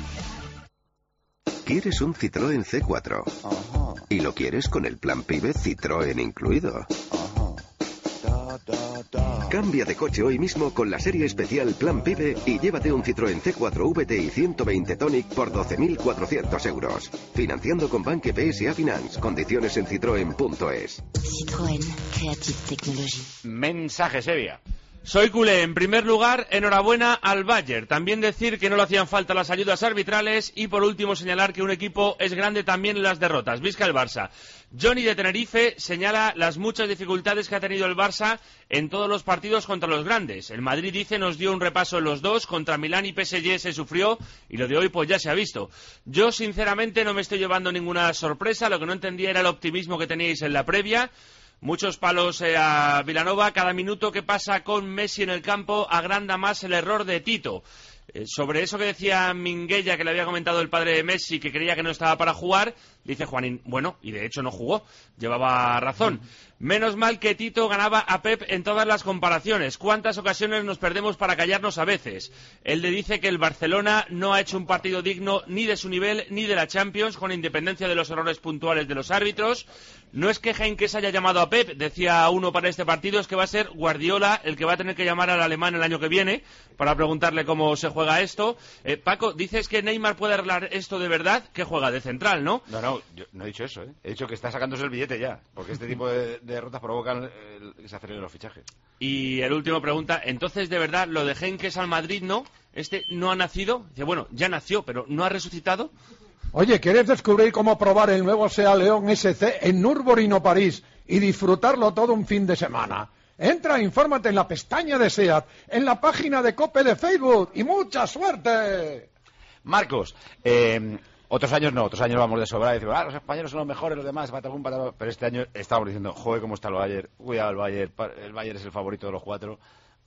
¿Quieres un Citroën C cuatro? Ajá. ¿Y lo quieres con el plan PYBE Citroën incluido? Ajá. Da, da, da. Cambia de coche hoy mismo con la serie especial Plan PYBE y llévate un Citroën C cuatro V T I ciento veinte Tonic por doce mil cuatrocientos euros. Financiando con Banque P S A Finance. Condiciones en citroen punto es. Citroën, Creative Technology. Mensaje, Sevilla. Soy culé. En primer lugar, enhorabuena al Bayern. También decir que no le hacían falta las ayudas arbitrales. Y por último, señalar que un equipo es grande también en las derrotas. Visca el Barça. Johnny de Tenerife señala las muchas dificultades que ha tenido el Barça en todos los partidos contra los grandes. El Madrid, dice, nos dio un repaso en los dos. Contra Milán y P S G se sufrió. Y lo de hoy pues ya se ha visto. Yo sinceramente no me estoy llevando ninguna sorpresa. Lo que no entendía era el optimismo que teníais en la previa. Muchos palos eh, a Vilanova. Cada minuto que pasa con Messi en el campo agranda más el error de Tito. Eh, sobre eso que decía Minguella, que le había comentado el padre de Messi, que creía que no estaba para jugar, dice Juanín, bueno, y de hecho no jugó, llevaba razón. Menos mal que Tito ganaba a Pep en todas las comparaciones. ¿Cuántas ocasiones nos perdemos para callarnos a veces? Él le dice que el Barcelona no ha hecho un partido digno ni de su nivel ni de la Champions, con independencia de los errores puntuales de los árbitros. No es que Heinkes haya llamado a Pep, decía uno para este partido, es que va a ser Guardiola el que va a tener que llamar al alemán el año que viene para preguntarle cómo se juega esto. Eh, Paco, dices que Neymar puede arreglar esto de verdad, que juega de central, ¿no? No, no, yo no he dicho eso, ¿eh? He dicho que está sacándose el billete ya, porque este tipo de, de derrotas provocan eh, que se aceleren los fichajes. Y el último pregunta, entonces de verdad lo de Heinkes al Madrid, ¿no? ¿Este no ha nacido? Dice, bueno, ya nació, pero ¿no ha resucitado? Oye, ¿quieres descubrir cómo probar el nuevo SEAT León S C en Nürburgring o París y disfrutarlo todo un fin de semana? Entra, infórmate en la pestaña de SEAT, en la página de COPE de Facebook y ¡mucha suerte! Marcos, eh, otros años no, otros años vamos de sobra y decimos, ah, los españoles son los mejores, los demás, patapum, patapum. Pero este año estamos diciendo, joder, cómo está el Bayern, cuidado el Bayern, el Bayern es el favorito de los cuatro,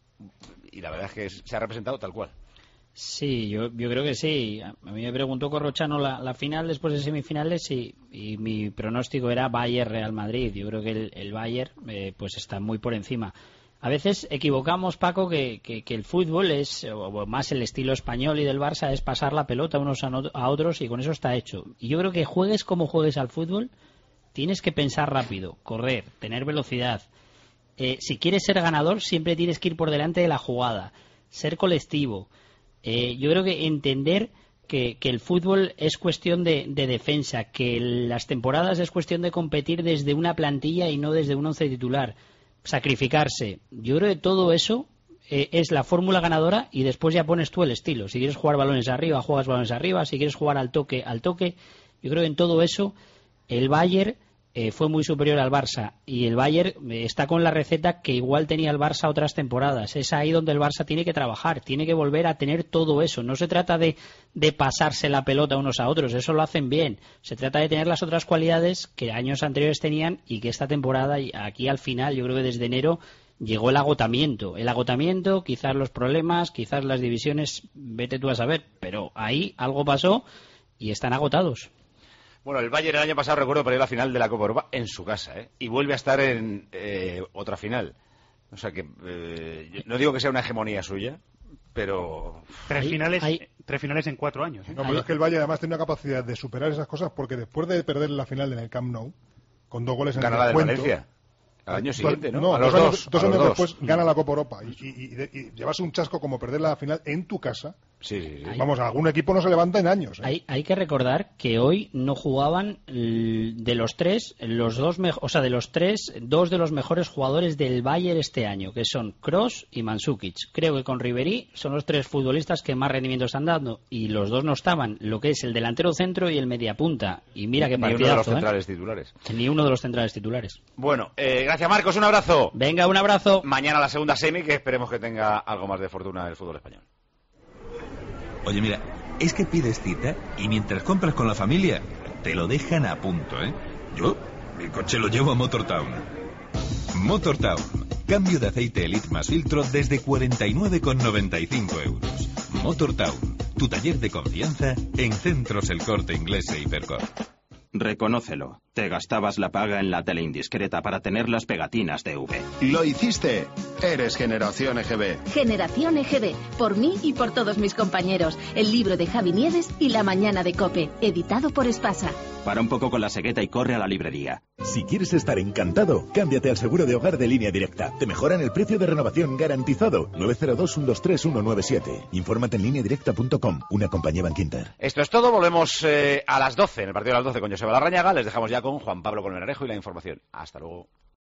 y la verdad es que se ha representado tal cual. Sí, yo, yo creo que sí. A mí me preguntó Corrochano la, la final después de semifinales y, y mi pronóstico era Bayern-Real Madrid. Yo creo que el, el Bayern eh, pues está muy por encima. A veces equivocamos, Paco, que, que, que el fútbol es, o más el estilo español y del Barça, es pasar la pelota unos a, no, a otros y con eso está hecho. Y yo creo que juegues como juegues al fútbol, tienes que pensar rápido, correr, tener velocidad. Eh, si quieres ser ganador, siempre tienes que ir por delante de la jugada, ser colectivo. Eh, yo creo que entender que, que el fútbol es cuestión de, de defensa, que las temporadas es cuestión de competir desde una plantilla y no desde un once titular, sacrificarse. Yo creo que todo eso eh, es la fórmula ganadora y después ya pones tú el estilo. Si quieres jugar balones arriba, juegas balones arriba. Si quieres jugar al toque, al toque. Yo creo que en todo eso el Bayern eh, fue muy superior al Barça y el Bayern eh, está con la receta que igual tenía el Barça otras temporadas. Es ahí donde el Barça tiene que trabajar, tiene que volver a tener todo eso. No se trata de, de pasarse la pelota unos a otros, eso lo hacen bien. Se trata de tener las otras cualidades que años anteriores tenían y que esta temporada, y aquí al final, yo creo que desde enero llegó el agotamiento. El agotamiento, quizás los problemas, quizás las divisiones, vete tú a saber, pero ahí algo pasó y están agotados. Bueno, el Bayern el año pasado, recuerdo, perdió la final de la Copa Europa en su casa, ¿eh? Y vuelve a estar en eh, otra final. O sea que, eh, no digo que sea una hegemonía suya, pero... Tres Ahí, finales ahí... tres finales en cuatro años. ¿eh? No, pero es que el Bayern además tiene una capacidad de superar esas cosas porque después de perder la final en el Camp Nou, con dos goles en Gana el la del descuento... Valencia. Al año siguiente, ¿no? No, a los dos, dos. años, dos a años los después dos. gana la Copa Europa y, y, y, y, y llevas un chasco como perder la final en tu casa. Sí, sí, sí. Vamos, algún equipo no se levanta en años. ¿eh? Hay, hay que recordar que hoy no jugaban de los tres, los dos, o sea, de los tres, dos de los mejores jugadores del Bayern este año, que son Kroos y Mandzukic. Creo que con Ribéry son los tres futbolistas que más rendimiento están dando y los dos no estaban, lo que es el delantero centro y el mediapunta. Y mira qué partidazo, Ni uno de los ¿eh? centrales titulares. Ni uno de los centrales titulares. Bueno, eh, gracias Marcos, un abrazo. Venga, un abrazo. Mañana la segunda semi, que esperemos que tenga algo más de fortuna en el fútbol español. Oye, mira, es que pides cita y mientras compras con la familia, te lo dejan a punto, ¿eh? Yo, el coche lo llevo a Motortown. Motortown. Cambio de aceite Elite más filtro desde cuarenta y nueve con noventa y cinco euros. Motortown. Tu taller de confianza en Centros El Corte Inglés e Hipercor. Reconócelo. Te gastabas la paga en la tele indiscreta para tener las pegatinas de V. Lo hiciste. Eres Generación E G B. Generación E G B. Por mí y por todos mis compañeros. El libro de Javi Nieves y La Mañana de COPE. Editado por Espasa. Para un poco con la cegueta y corre a la librería. Si quieres estar encantado, cámbiate al seguro de hogar de Línea Directa. Te mejoran el precio de renovación garantizado. nueve cero dos, uno dos tres, uno nueve siete. Infórmate en línea directa punto com, una compañía Bankinter. Esto es todo. Volvemos eh, a las doce, en el partido de las doce con Joseba Larrañaga. Les dejamos ya con Juan Pablo Colmenarejo y la información. Hasta luego.